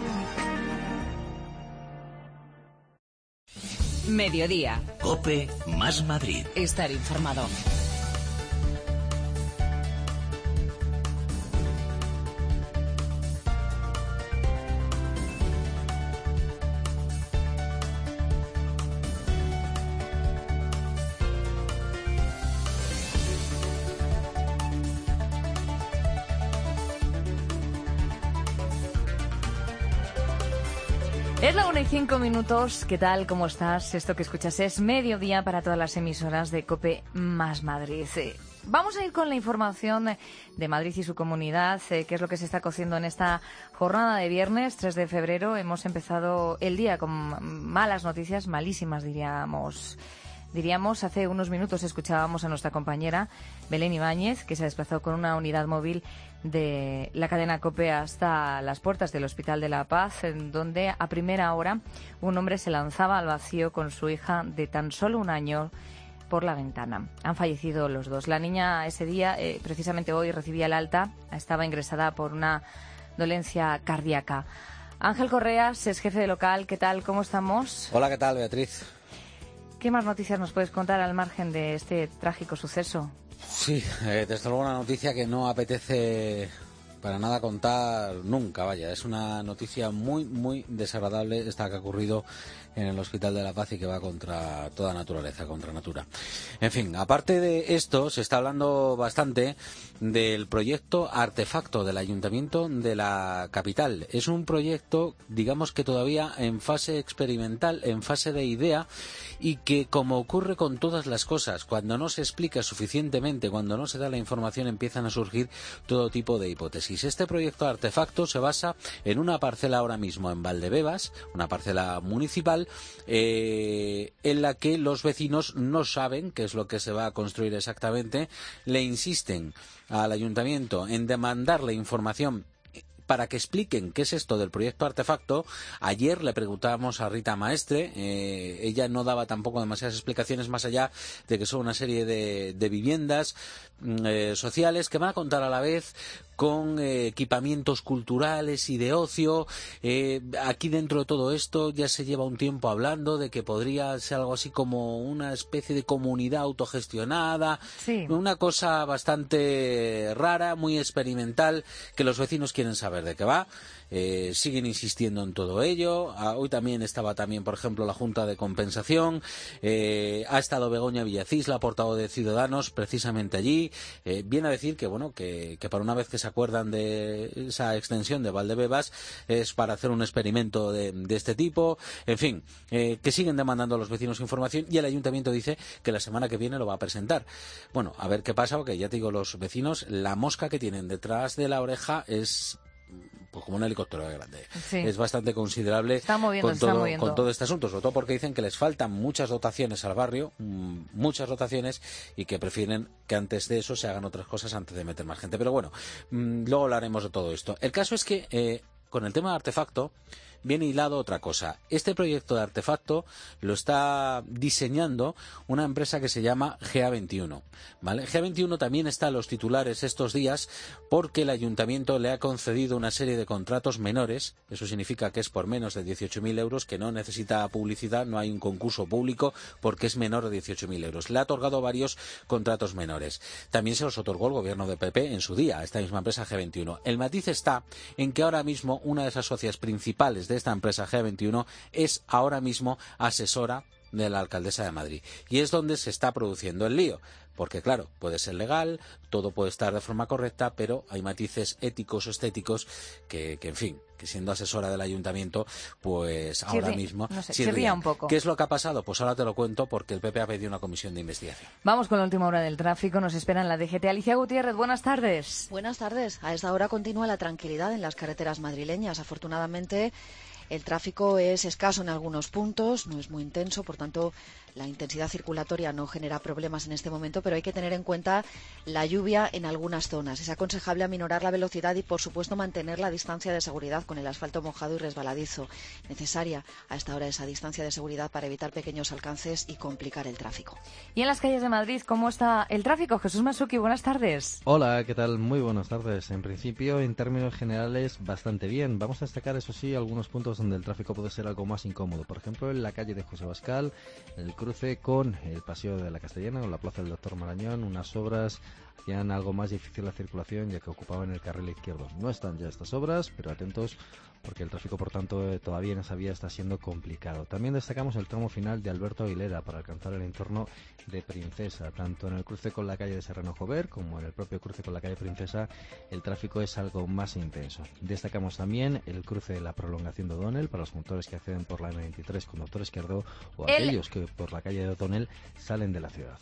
Mediodía. COPE más Madrid. Estar informado. Es la 1:05. ¿Qué tal? ¿Cómo estás? Esto que escuchas es Mediodía para todas las emisoras de COPE más Madrid. Vamos a ir con la información de Madrid y su comunidad, qué es lo que se está cociendo en esta jornada de viernes 3 de febrero. Hemos empezado el día con malas noticias, malísimas diríamos. Hace unos minutos escuchábamos a nuestra compañera Belén Ibáñez, que se ha desplazado con una unidad móvil de la cadena COPE hasta las puertas del Hospital de la Paz, en donde a primera hora un hombre se lanzaba al vacío con su hija de tan solo 1 año por la ventana. Han fallecido los dos. La niña ese día, precisamente hoy, recibía el alta, estaba ingresada por una dolencia cardíaca. Ángel Correas es jefe de local. ¿Qué tal? ¿Cómo estamos? Hola, ¿qué tal, Beatriz? ¿Qué más noticias nos puedes contar al margen de este trágico suceso? Sí, desde luego una noticia que no apetece para nada contar nunca, vaya. Es una noticia muy, muy desagradable esta que ha ocurrido en el Hospital de la Paz y que va contra toda naturaleza, contra natura. En fin, aparte de esto, se está hablando bastante del proyecto Artefacto del Ayuntamiento de la capital. Es un proyecto, digamos que todavía en fase experimental, en fase de idea, y que, como ocurre con todas las cosas, cuando no se explica suficientemente, cuando no se da la información, empiezan a surgir todo tipo de hipótesis. Este proyecto Artefacto se basa en una parcela ahora mismo en Valdebebas, una parcela municipal, en la que los vecinos no saben qué es lo que se va a construir exactamente, le insisten al ayuntamiento en demandarle información para que expliquen qué es esto del proyecto Artefacto. Ayer le preguntábamos a Rita Maestre, ella no daba tampoco demasiadas explicaciones más allá de que son una serie de viviendas sociales que van a contar a la vez con equipamientos culturales y de ocio. Aquí dentro de todo esto ya se lleva un tiempo hablando de que podría ser algo así como una especie de comunidad autogestionada, sí, una cosa bastante rara, muy experimental, que los vecinos quieren saber de qué va. Siguen insistiendo en todo ello. Hoy también estaba por ejemplo, la Junta de Compensación. Ha estado Begoña Villacís, la portavoz de Ciudadanos, precisamente allí. Viene a decir que, bueno, que para una vez que se acuerdan de esa extensión de Valdebebas es para hacer un experimento de este tipo. En fin, que siguen demandando a los vecinos información, y el ayuntamiento dice que la semana que viene lo va a presentar. Bueno, a ver qué pasa, porque ya te digo, los vecinos, la mosca que tienen detrás de la oreja es pues como un helicóptero grande. Sí. Es bastante considerable con todo este asunto, sobre todo porque dicen que les faltan muchas dotaciones al barrio, muchas dotaciones, y que prefieren que antes de eso se hagan otras cosas antes de meter más gente. Pero bueno, luego hablaremos de todo esto. El caso es que con el tema de Artefacto viene hilado otra cosa. Este proyecto de artefacto lo está diseñando una empresa que se llama GA21, ¿vale? GA21 también está en los titulares estos días porque el ayuntamiento le ha concedido una serie de contratos menores. Eso significa que es por menos de 18.000 euros, que no necesita publicidad, no hay un concurso público porque es menor de 18.000 euros. Le ha otorgado varios contratos menores. También se los otorgó el gobierno de PP en su día a esta misma empresa G21. El matiz está en que ahora mismo una de esas socias principales de esta empresa G21 es ahora mismo asesora de la alcaldesa de Madrid. Y es donde se está produciendo el lío. Porque, claro, puede ser legal, todo puede estar de forma correcta, pero hay matices éticos o estéticos que en fin, que siendo asesora del ayuntamiento, pues ahora mismo chirría un poco. ¿Qué es lo que ha pasado? Pues ahora te lo cuento porque el PP ha pedido una comisión de investigación. Vamos con la última hora del tráfico. Nos espera en la DGT. Alicia Gutiérrez, buenas tardes. Buenas tardes. A esta hora continúa la tranquilidad en las carreteras madrileñas. Afortunadamente, el tráfico es escaso en algunos puntos, no es muy intenso, por tanto, la intensidad circulatoria no genera problemas en este momento, pero hay que tener en cuenta la lluvia en algunas zonas. Es aconsejable aminorar la velocidad y, por supuesto, mantener la distancia de seguridad con el asfalto mojado y resbaladizo. Necesaria a esta hora esa distancia de seguridad para evitar pequeños alcances y complicar el tráfico. Y en las calles de Madrid, ¿cómo está el tráfico? Jesús Masuki, buenas tardes. Hola, ¿qué tal? Muy buenas tardes. En principio, en términos generales, bastante bien. Vamos a destacar, eso sí, algunos puntos donde el tráfico puede ser algo más incómodo. Por ejemplo, en la calle de José Bascal, el cruce con el Paseo de la Castellana o la Plaza del Doctor Marañón, unas obras hacían algo más difícil la circulación ya que ocupaban el carril izquierdo. No están ya estas obras, pero atentos porque el tráfico, por tanto, todavía en esa vía está siendo complicado. También destacamos el tramo final de Alberto Aguilera para alcanzar el entorno de Princesa. Tanto en el cruce con la calle de Serrano Jover como en el propio cruce con la calle Princesa, el tráfico es algo más intenso. Destacamos también el cruce de la prolongación de O'Donnell para los conductores que acceden por la M23 con doctor izquierdo o aquellos que por la calle de O'Donnell salen de la ciudad.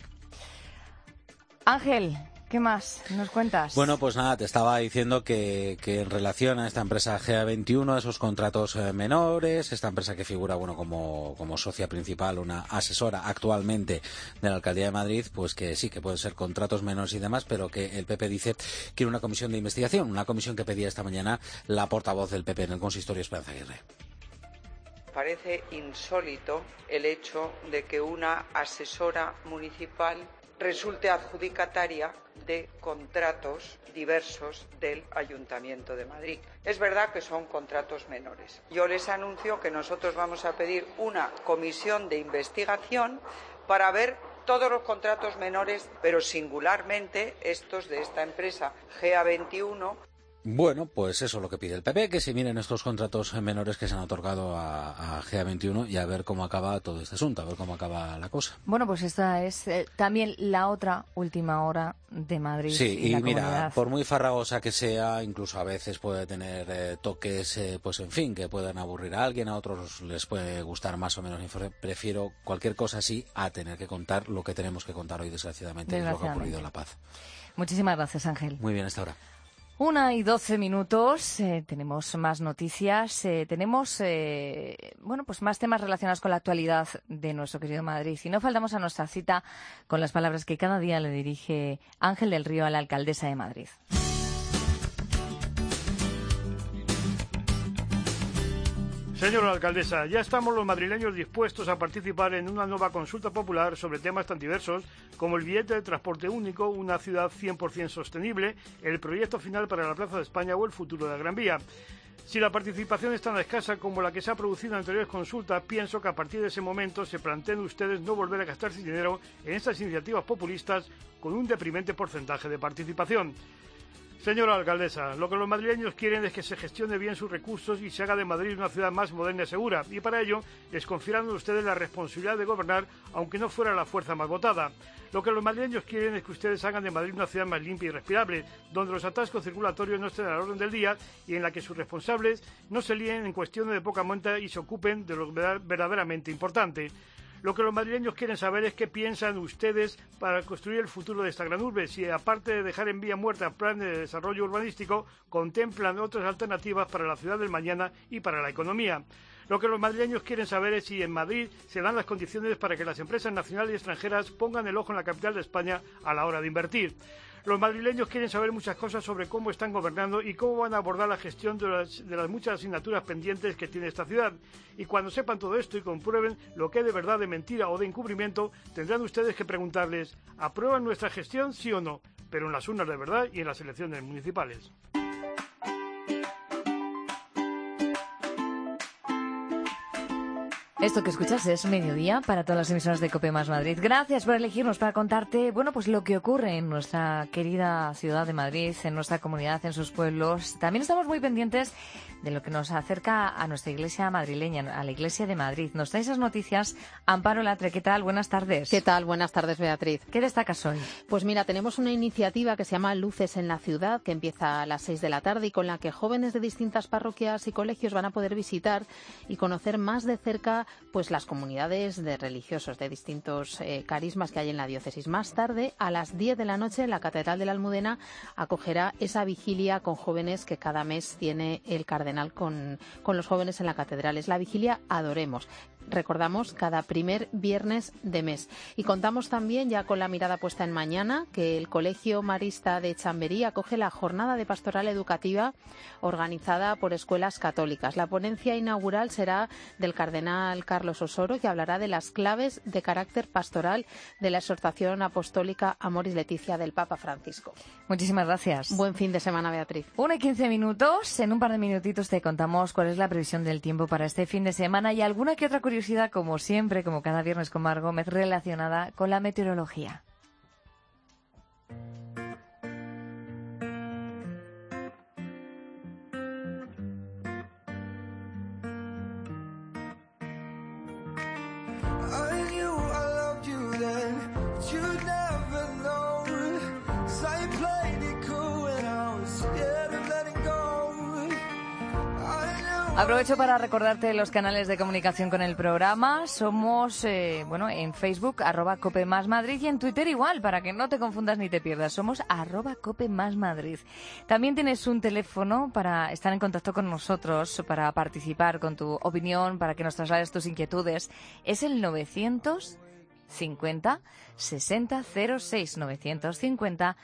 Ángel, ¿qué más nos cuentas? Bueno, pues nada, te estaba diciendo que en relación a esta empresa GA21, esos contratos menores, esta empresa que figura como socia principal, una asesora actualmente de la Alcaldía de Madrid, pues que sí, que pueden ser contratos menores y demás, pero que el PP dice que quiere una comisión de investigación, una comisión que pedía esta mañana la portavoz del PP en el consistorio, Esperanza Aguirre. Parece insólito el hecho de que una asesora municipal resulte adjudicataria de contratos diversos del Ayuntamiento de Madrid. Es verdad que son contratos menores. Yo les anuncio que nosotros vamos a pedir una comisión de investigación para ver todos los contratos menores, pero singularmente estos de esta empresa GA21. Bueno, pues eso es lo que pide el PP, que se miren estos contratos menores que se han otorgado a GA21 y a ver cómo acaba todo este asunto, a ver cómo acaba la cosa. Bueno, pues esta es también la otra última hora de Madrid. Sí, y mira, comunidad. Por muy farragosa que sea, incluso a veces puede tener toques, pues en fin, que puedan aburrir a alguien, a otros les puede gustar más o menos. Prefiero cualquier cosa así a tener que contar lo que tenemos que contar hoy, desgraciadamente, es lo que ha ocurrido en La Paz. Muchísimas gracias, Ángel. Muy bien, hasta ahora. 1:12, tenemos más noticias, tenemos pues más temas relacionados con la actualidad de nuestro querido Madrid. Y no faltamos a nuestra cita con las palabras que cada día le dirige Ángel del Río a la alcaldesa de Madrid. Señora alcaldesa, ya estamos los madrileños dispuestos a participar en una nueva consulta popular sobre temas tan diversos como el billete de transporte único, una ciudad 100% sostenible, el proyecto final para la Plaza de España o el futuro de la Gran Vía. Si la participación es tan escasa como la que se ha producido en anteriores consultas, pienso que a partir de ese momento se planteen ustedes no volver a gastarse dinero en estas iniciativas populistas con un deprimente porcentaje de participación. Señora alcaldesa, lo que los madrileños quieren es que se gestione bien sus recursos y se haga de Madrid una ciudad más moderna y segura, y para ello les confieran a ustedes la responsabilidad de gobernar, aunque no fuera la fuerza más votada. Lo que los madrileños quieren es que ustedes hagan de Madrid una ciudad más limpia y respirable, donde los atascos circulatorios no estén a la orden del día y en la que sus responsables no se líen en cuestiones de poca monta y se ocupen de lo verdaderamente importante. Lo que los madrileños quieren saber es qué piensan ustedes para construir el futuro de esta gran urbe, si aparte de dejar en vía muerta planes de desarrollo urbanístico, contemplan otras alternativas para la ciudad del mañana y para la economía. Lo que los madrileños quieren saber es si en Madrid se dan las condiciones para que las empresas nacionales y extranjeras pongan el ojo en la capital de España a la hora de invertir. Los madrileños quieren saber muchas cosas sobre cómo están gobernando y cómo van a abordar la gestión de las muchas asignaturas pendientes que tiene esta ciudad. Y cuando sepan todo esto y comprueben lo que es de verdad, de mentira o de encubrimiento, tendrán ustedes que preguntarles, ¿aprueban nuestra gestión, sí o no? Pero en las urnas de verdad y en las elecciones municipales. Esto que escuchas es Mediodía para todas las emisoras de COPE más Madrid. Gracias por elegirnos para contarte, bueno, pues lo que ocurre en nuestra querida ciudad de Madrid, en nuestra comunidad, en sus pueblos. También estamos muy pendientes de lo que nos acerca a nuestra iglesia madrileña, a la Iglesia de Madrid. Nos trae esas noticias Amparo Latre. ¿Qué tal? Buenas tardes. ¿Qué tal? Buenas tardes, Beatriz. ¿Qué destacas hoy? Pues mira, tenemos una iniciativa que se llama Luces en la Ciudad, que empieza a las 6 de la tarde y con la que jóvenes de distintas parroquias y colegios van a poder visitar y conocer más de cerca pues las comunidades de religiosos de distintos carismas que hay en la diócesis. Más tarde, a las 10 de la noche, la Catedral de la Almudena acogerá esa vigilia con jóvenes que cada mes tiene el cardenal con los jóvenes en la catedral. Es la vigilia Adoremos. Recordamos, cada primer viernes de mes. Y contamos también, ya con la mirada puesta en mañana, que el Colegio Marista de Chamberí acoge la jornada de pastoral educativa organizada por escuelas católicas. La ponencia inaugural será del cardenal Carlos Osoro, que hablará de las claves de carácter pastoral de la exhortación apostólica Amoris Laetitia del Papa Francisco. Muchísimas gracias. Buen fin de semana, Beatriz. 1:15. En un par de minutitos te contamos cuál es la previsión del tiempo para este fin de semana y alguna que otra curiosidad, como siempre, como cada viernes con Mar Gómez, relacionada con la meteorología. Aprovecho para recordarte los canales de comunicación con el programa. Somos, en Facebook, @COPE+Madrid, y en Twitter igual, para que no te confundas ni te pierdas. Somos @COPE+Madrid. También tienes un teléfono para estar en contacto con nosotros, para participar con tu opinión, para que nos traslades tus inquietudes. Es el 950 6006, 950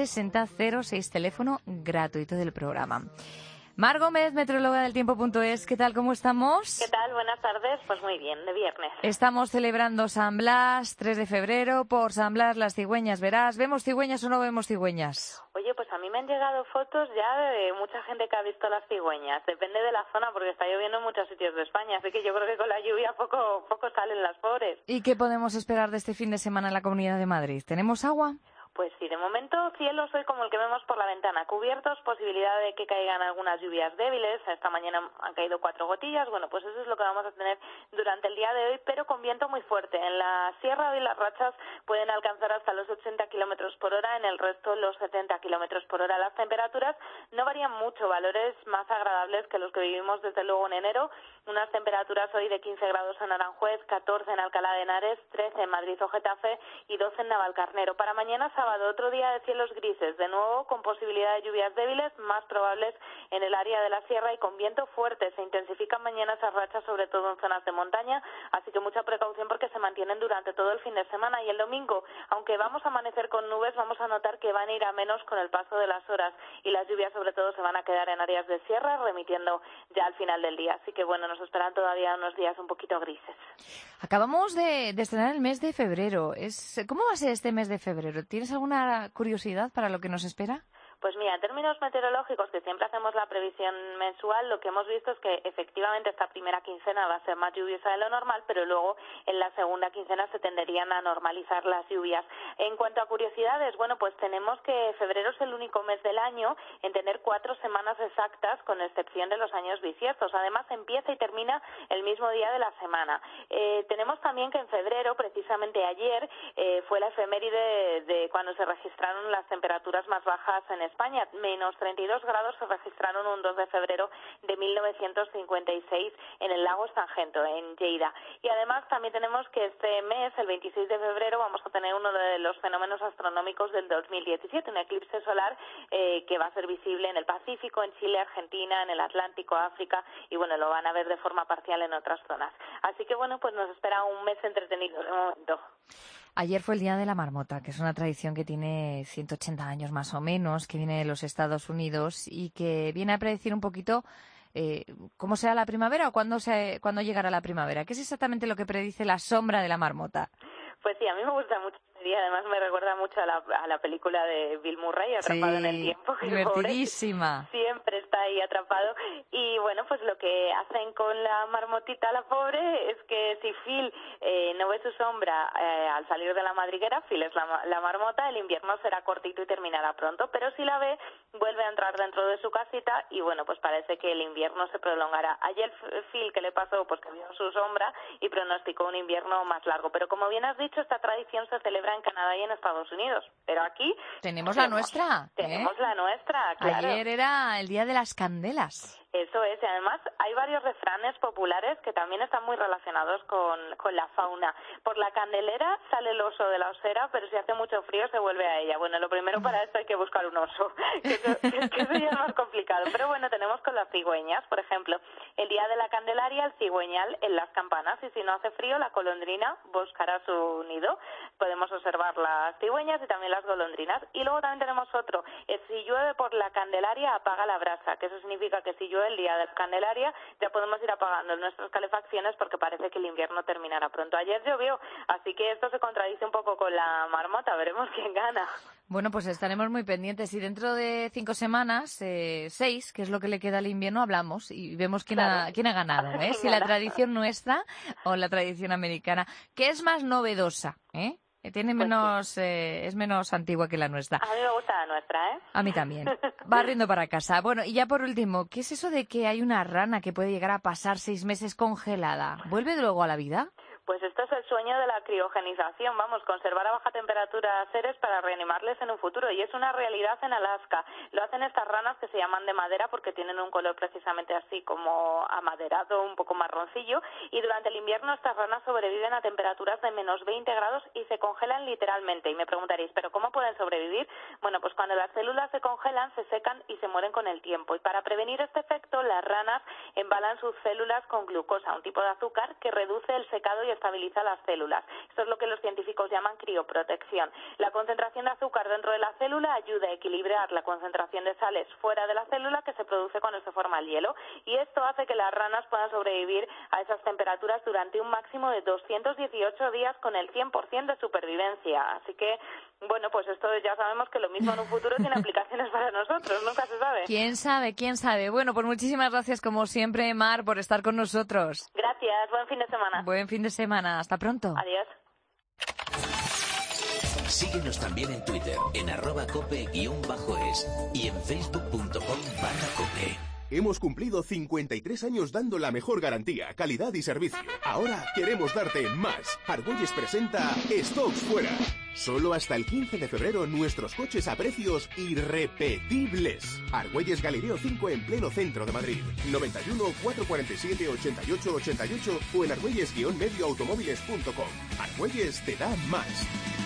6006, teléfono gratuito del programa. Mar Gómez, meteoróloga del tiempo.es, ¿qué tal? ¿Cómo estamos? ¿Qué tal? Buenas tardes. Pues muy bien, de viernes. Estamos celebrando San Blas, 3 de febrero, por San Blas las cigüeñas, verás. ¿Vemos cigüeñas o no vemos cigüeñas? Oye, pues a mí me han llegado fotos ya de mucha gente que ha visto las cigüeñas. Depende de la zona, porque está lloviendo en muchos sitios de España, así que yo creo que con la lluvia poco salen las pobres. ¿Y qué podemos esperar de este fin de semana en la Comunidad de Madrid? ¿Tenemos agua? Pues sí, de momento cielos hoy como el que vemos por la ventana, cubiertos, posibilidad de que caigan algunas lluvias débiles. Esta mañana han caído 4 gotillas, bueno, pues eso es lo que vamos a tener durante el día de hoy, pero con viento muy fuerte. En la sierra hoy las rachas pueden alcanzar hasta los 80 kilómetros por hora, en el resto los 70 kilómetros por hora. Las temperaturas no varían mucho, valores más agradables que los que vivimos desde luego en enero. Unas temperaturas hoy de 15 grados en Aranjuez, 14 en Alcalá de Henares, 13 en Madrid o Getafe y 12 en Navalcarnero. Para mañana sábado, otro día de cielos grises, de nuevo con posibilidad de lluvias débiles, más probables en el área de la sierra y con viento fuerte. Se intensifican mañana esas rachas, sobre todo en zonas de montaña, así que mucha precaución porque se mantienen durante todo el fin de semana. Y el domingo, aunque vamos a amanecer con nubes, vamos a notar que van a ir a menos con el paso de las horas y las lluvias sobre todo se van a quedar en áreas de sierra, remitiendo ya al final del día. Así que bueno, nos esperan todavía unos días un poquito grises. Acabamos de estrenar el mes de febrero. ¿Cómo va a ser este mes de febrero? ¿Tienes alguna curiosidad para lo que nos espera? Pues mira, en términos meteorológicos, que siempre hacemos la previsión mensual, lo que hemos visto es que efectivamente esta primera quincena va a ser más lluviosa de lo normal, pero luego en la segunda quincena se tenderían a normalizar las lluvias. En cuanto a curiosidades, bueno, pues tenemos que febrero es el único mes del año en tener 4 semanas exactas, con excepción de los años bisiestos. Además, empieza y termina el mismo día de la semana. Tenemos también que en febrero, precisamente ayer, fue la efeméride de cuando se registraron las temperaturas más bajas en España. Menos 32 grados se registraron un 2 de febrero de 1956 en el lago Sangento, en Lleida. Y además también tenemos que este mes, el 26 de febrero, vamos a tener uno de los fenómenos astronómicos del 2017, un eclipse solar que va a ser visible en el Pacífico, en Chile, Argentina, en el Atlántico, África, y bueno, lo van a ver de forma parcial en otras zonas. Así que bueno, pues nos espera un mes entretenido de momento. Ayer fue el Día de la Marmota, que es una tradición que tiene 180 años más o menos, que viene de los Estados Unidos y que viene a predecir un poquito cómo será la primavera o cuándo llegará la primavera. ¿Qué es exactamente lo que predice la sombra de la marmota? Pues sí, a mí me gusta mucho este día, además me recuerda mucho a la película de Bill Murray, Atrapado en el Tiempo. Que divertidísima. Siempre está ahí atrapado. Y bueno, pues lo que hacen con la marmotita, la pobre, es que si Phil no ve su sombra al salir de la madriguera, Phil es la marmota, el invierno será cortito y terminará pronto, pero si la ve, vuelve a entrar dentro de su casita y bueno, pues parece que el invierno se prolongará. Ayer Phil, ¿qué le pasó? Pues que vio su sombra y pronosticó un invierno más largo. Pero como bien has dicho, esta tradición se celebra en Canadá y en Estados Unidos, pero aquí tenemos la nuestra. Tenemos la nuestra, claro. Ayer era el Día de las Candelas. Eso es, y además hay varios refranes populares que también están muy relacionados con la fauna. Por la candelera sale el oso de la osera, pero si hace mucho frío se vuelve a ella. Bueno, lo primero para esto hay que buscar un oso, que eso ya es más complicado. Pero bueno, tenemos con las cigüeñas, por ejemplo, el día de la Candelaria, el cigüeñal en las campanas, y si no hace frío, la golondrina buscará su nido. Podemos observar las cigüeñas y también las golondrinas. Y luego también tenemos otro, si llueve por la Candelaria, apaga la brasa, que eso significa que si llueve el día de la Candelaria ya podemos ir apagando nuestras calefacciones porque parece que el invierno terminará pronto. Ayer llovió, así que esto se contradice un poco con la marmota, veremos quién gana. Bueno, pues estaremos muy pendientes y dentro de 5 semanas, 6, que es lo que le queda al invierno, hablamos y vemos quién ha ganado, si la tradición nuestra o la tradición americana, que es más novedosa, Tiene menos, es menos antigua que la nuestra. A mí me gusta la nuestra, A mí también. Va riendo para casa. Bueno, y ya por último, ¿qué es eso de que hay una rana que puede llegar a pasar 6 meses congelada? ¿Vuelve luego a la vida? Pues esto es el sueño de la criogenización, conservar a baja temperatura seres para reanimarles en un futuro, y es una realidad en Alaska. Lo hacen estas ranas que se llaman de madera porque tienen un color precisamente así como amaderado, un poco marroncillo, y durante el invierno estas ranas sobreviven a temperaturas de menos 20 grados y se congelan literalmente. Y me preguntaréis, ¿pero cómo pueden sobrevivir? Bueno, pues cuando las células se congelan, se secan y se mueren con el tiempo. Y para prevenir este efecto, las ranas embalan sus células con glucosa, un tipo de azúcar que reduce el secado y estabiliza las células. Esto es lo que los científicos llaman crioprotección. La concentración de azúcar dentro de la célula ayuda a equilibrar la concentración de sales fuera de la célula que se produce cuando se forma el hielo, y esto hace que las ranas puedan sobrevivir a esas temperaturas durante un máximo de 218 días con el 100% de supervivencia. Así que, bueno, pues esto ya sabemos que lo mismo en un futuro tiene aplicaciones para nosotros, nunca se sabe. ¿Quién sabe? ¿Quién sabe? Bueno, pues muchísimas gracias como siempre, Mar, por estar con nosotros. Gracias, buen fin de semana. Buen fin de semana, hasta pronto. Adiós. Síguenos también en Twitter, en @cope_es y en facebook.com/cope. Hemos cumplido 53 años dando la mejor garantía, calidad y servicio. Ahora queremos darte más. Argüelles presenta Stocks Fuera. Solo hasta el 15 de febrero nuestros coches a precios irrepetibles. Argüelles Galileo 5 en pleno centro de Madrid. 91 447 88 88 o en argüelles-medioautomóviles.com. Argüelles te da más.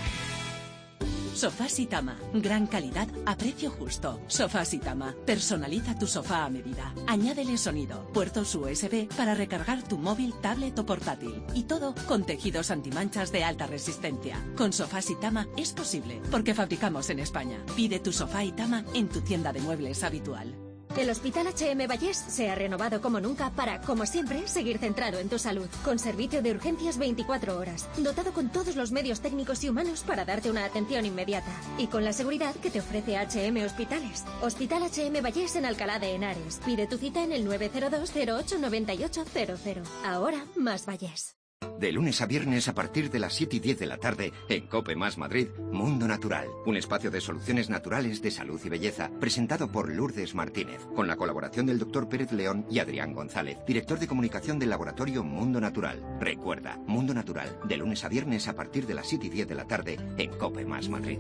Sofás Itama. Gran calidad a precio justo. Sofás Itama. Personaliza tu sofá a medida. Añádele sonido, puertos USB para recargar tu móvil, tablet o portátil. Y todo con tejidos antimanchas de alta resistencia. Con Sofás Itama es posible, porque fabricamos en España. Pide tu sofá Itama en tu tienda de muebles habitual. El Hospital H.M. Vallés se ha renovado como nunca para, como siempre, seguir centrado en tu salud. Con servicio de urgencias 24 horas, dotado con todos los medios técnicos y humanos para darte una atención inmediata. Y con la seguridad que te ofrece H.M. Hospitales. Hospital H.M. Vallés en Alcalá de Henares. Pide tu cita en el 902 08 9800. Ahora, más Vallés. De lunes a viernes a partir de las 7:10 de la tarde, en COPE más Madrid, Mundo Natural, un espacio de soluciones naturales de salud y belleza, presentado por Lourdes Martínez, con la colaboración del Dr. Pérez León y Adrián González, director de comunicación del laboratorio Mundo Natural. Recuerda, Mundo Natural, de lunes a viernes a partir de las 7:10 de la tarde, en COPE más Madrid.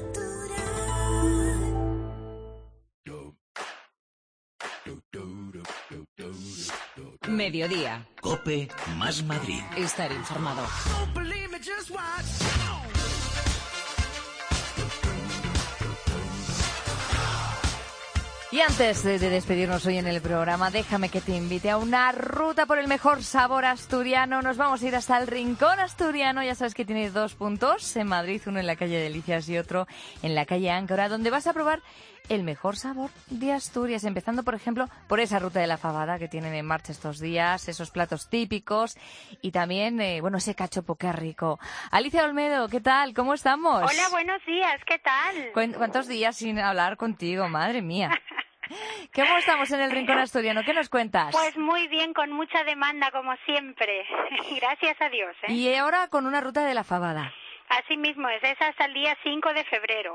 Mediodía. COPE más Madrid. Estar informado. Y antes de despedirnos hoy en el programa, déjame que te invite a una ruta por el mejor sabor asturiano. Nos vamos a ir hasta el Rincón Asturiano. Ya sabes que tiene 2 puntos en Madrid, uno en la calle Delicias y otro en la calle Áncora, donde vas a probar el mejor sabor de Asturias, empezando, por ejemplo, por esa ruta de la fabada que tienen en marcha estos días, esos platos típicos y también, ese cachopo, qué rico. Alicia Olmedo, ¿qué tal? ¿Cómo estamos? Hola, buenos días, ¿qué tal? ¿Cuántos días sin hablar contigo? Madre mía. ¿Cómo estamos en el Rincón Asturiano? ¿Qué nos cuentas? Pues muy bien, con mucha demanda, como siempre. Gracias a Dios, ¿eh? Y ahora con una ruta de la fabada. Así mismo es hasta el día 5 de febrero.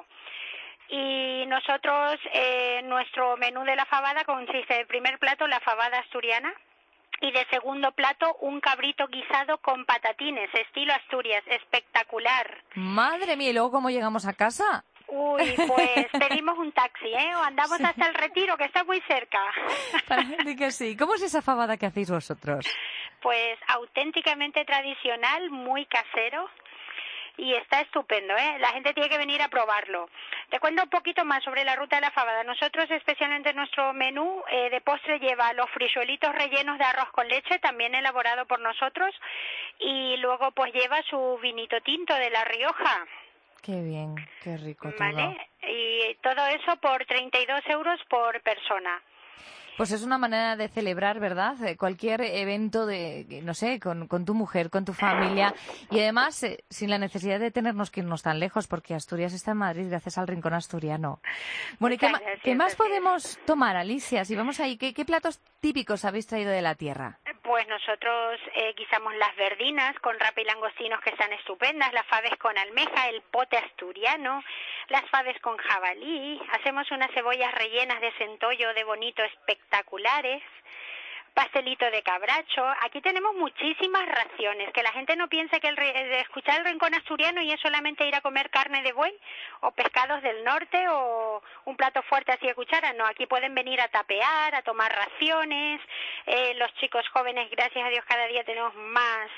Y nosotros, nuestro menú de la fabada consiste de primer plato la fabada asturiana y de segundo plato un cabrito guisado con patatines, estilo Asturias, espectacular. Madre mía, ¿y luego cómo llegamos a casa? Uy, pues pedimos un taxi, o andamos hasta el Retiro, que está muy cerca. Parece que sí. ¿Cómo es esa fabada que hacéis vosotros? Pues auténticamente tradicional, muy casero. Y está estupendo, La gente tiene que venir a probarlo. Te cuento un poquito más sobre la ruta de la fabada. Nosotros, especialmente nuestro menú de postre, lleva los frijoalitos rellenos de arroz con leche, también elaborado por nosotros, y luego pues lleva su vinito tinto de La Rioja. Qué bien, qué rico todo. Vale, y todo eso por 32 euros por persona. Pues es una manera de celebrar, ¿verdad? Cualquier evento con tu mujer, con tu familia y además sin la necesidad de tenernos que irnos tan lejos porque Asturias está en Madrid gracias al Rincón Asturiano. Bueno, ¿y qué más podemos tomar, Alicia? Si vamos ahí, ¿qué platos típicos habéis traído de la tierra? Pues nosotros guisamos las verdinas con rapa y langostinos que están estupendas, las faves con almeja, el pote asturiano, las faves con jabalí, hacemos unas cebollas rellenas de centollo de bonito espectaculares, pastelito de cabracho. Aquí tenemos muchísimas raciones, que la gente no piense que escuchar el Rincón Asturiano y es solamente ir a comer carne de buey o pescados del norte o un plato fuerte así de cuchara. No, aquí pueden venir a tapear, a tomar raciones. Los chicos jóvenes, gracias a Dios, cada día tenemos más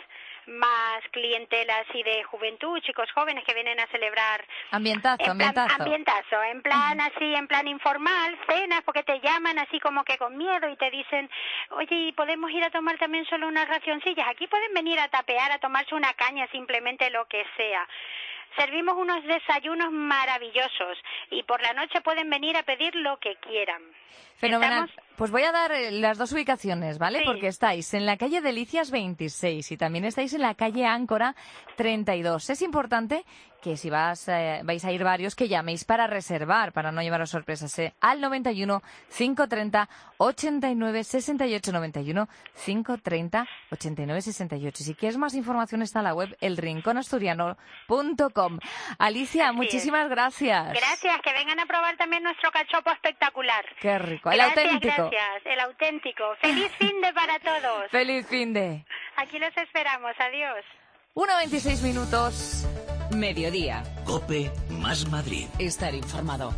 clientela así de juventud, chicos jóvenes que vienen a celebrar ambientazo, en plan informal, cenas, porque te llaman así como que con miedo y te dicen, oye, ¿podemos ir a tomar también solo unas racioncillas? Aquí pueden venir a tapear, a tomarse una caña, simplemente lo que sea. Servimos unos desayunos maravillosos y por la noche pueden venir a pedir lo que quieran. Fenomenal. Pues voy a dar las 2 ubicaciones, ¿vale? Sí. Porque estáis en la calle Delicias 26 y también estáis en la calle Áncora 32. Es importante que si vais a ir varios, que llaméis para reservar, para no llevaros sorpresas, al 91 530 89 68 91 530 89 68. Si quieres más información está en la web elrinconasturiano.com. Alicia, muchísimas gracias. Gracias, que vengan a probar también nuestro cachopo espectacular. Qué rico, el auténtico. Gracias, el auténtico. Feliz finde para todos. Feliz finde. Aquí los esperamos, adiós. 1:26 minutos. Mediodía. COPE más Madrid. Estar informado.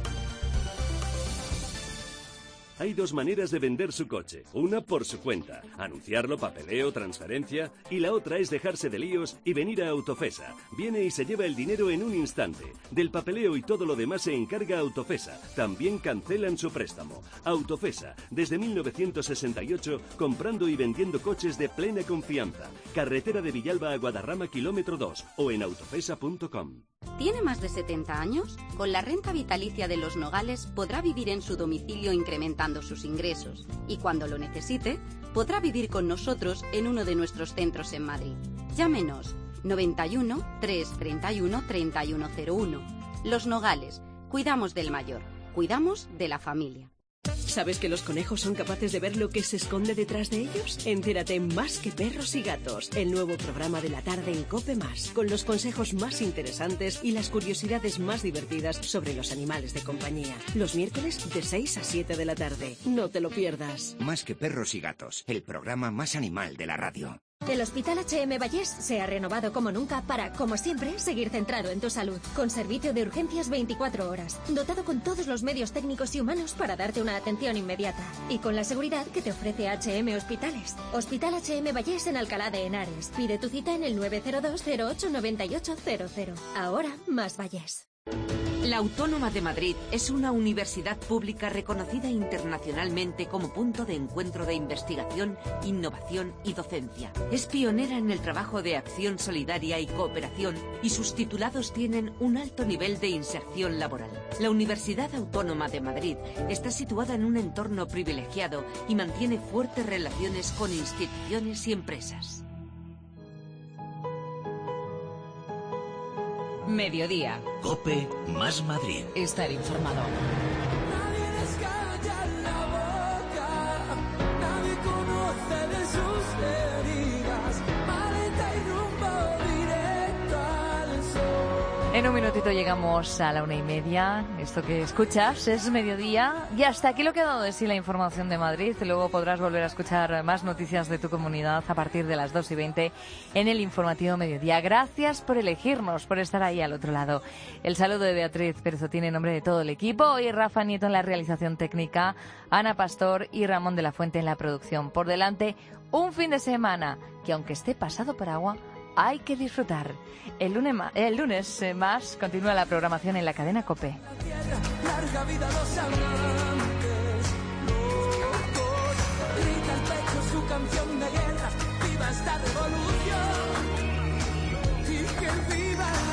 Hay 2 maneras de vender su coche. Una por su cuenta, anunciarlo, papeleo, transferencia, y la otra es dejarse de líos y venir a Autofesa. Viene y se lleva el dinero en un instante. Del papeleo y todo lo demás se encarga Autofesa. También cancelan su préstamo. Autofesa, desde 1968, comprando y vendiendo coches de plena confianza. Carretera de Villalba a Guadarrama, kilómetro 2, o en autofesa.com. ¿Tiene más de 70 años? Con la renta vitalicia de Los Nogales podrá vivir en su domicilio incrementando sus ingresos y cuando lo necesite, podrá vivir con nosotros en uno de nuestros centros en Madrid. Llámenos 91 331 3101. Los Nogales. Cuidamos del mayor. Cuidamos de la familia. ¿Sabes que los conejos son capaces de ver lo que se esconde detrás de ellos? Entérate en Más que Perros y Gatos, el nuevo programa de la tarde en COPE+, con los consejos más interesantes y las curiosidades más divertidas sobre los animales de compañía. Los miércoles de 6 a 7 de la tarde. No te lo pierdas. Más que Perros y Gatos, el programa más animal de la radio. El Hospital H.M. Vallés se ha renovado como nunca para, como siempre, seguir centrado en tu salud. Con servicio de urgencias 24 horas, dotado con todos los medios técnicos y humanos para darte una atención inmediata. Y con la seguridad que te ofrece H.M. Hospitales. Hospital H.M. Vallés en Alcalá de Henares. Pide tu cita en el 902 08 98 00. Ahora, más Vallés. La Autónoma de Madrid es una universidad pública reconocida internacionalmente como punto de encuentro de investigación, innovación y docencia. Es pionera en el trabajo de acción solidaria y cooperación y sus titulados tienen un alto nivel de inserción laboral. La Universidad Autónoma de Madrid está situada en un entorno privilegiado y mantiene fuertes relaciones con instituciones y empresas. Mediodía. COPE más Madrid. Estar informado. Nadie les calla la boca, nadie conoce de sus heridas, maleta y rumbo directo al sol. En un minutito llegamos a la 1:30. Esto que escuchas es Mediodía. Y hasta aquí lo que ha dado de sí la información de Madrid. Luego podrás volver a escuchar más noticias de tu comunidad a partir de las 2:20 en el informativo Mediodía. Gracias por elegirnos, por estar ahí al otro lado. El saludo de Beatriz Perezotín en nombre de todo el equipo. Hoy Rafa Nieto en la realización técnica, Ana Pastor y Ramón de la Fuente en la producción. Por delante, un fin de semana que, aunque esté pasado por agua, hay que disfrutar. El lunes más continúa la programación en la cadena COPE. Larga vida a los amantes locos, grita al pecho su canción de guerra, viva esta revolución y que viva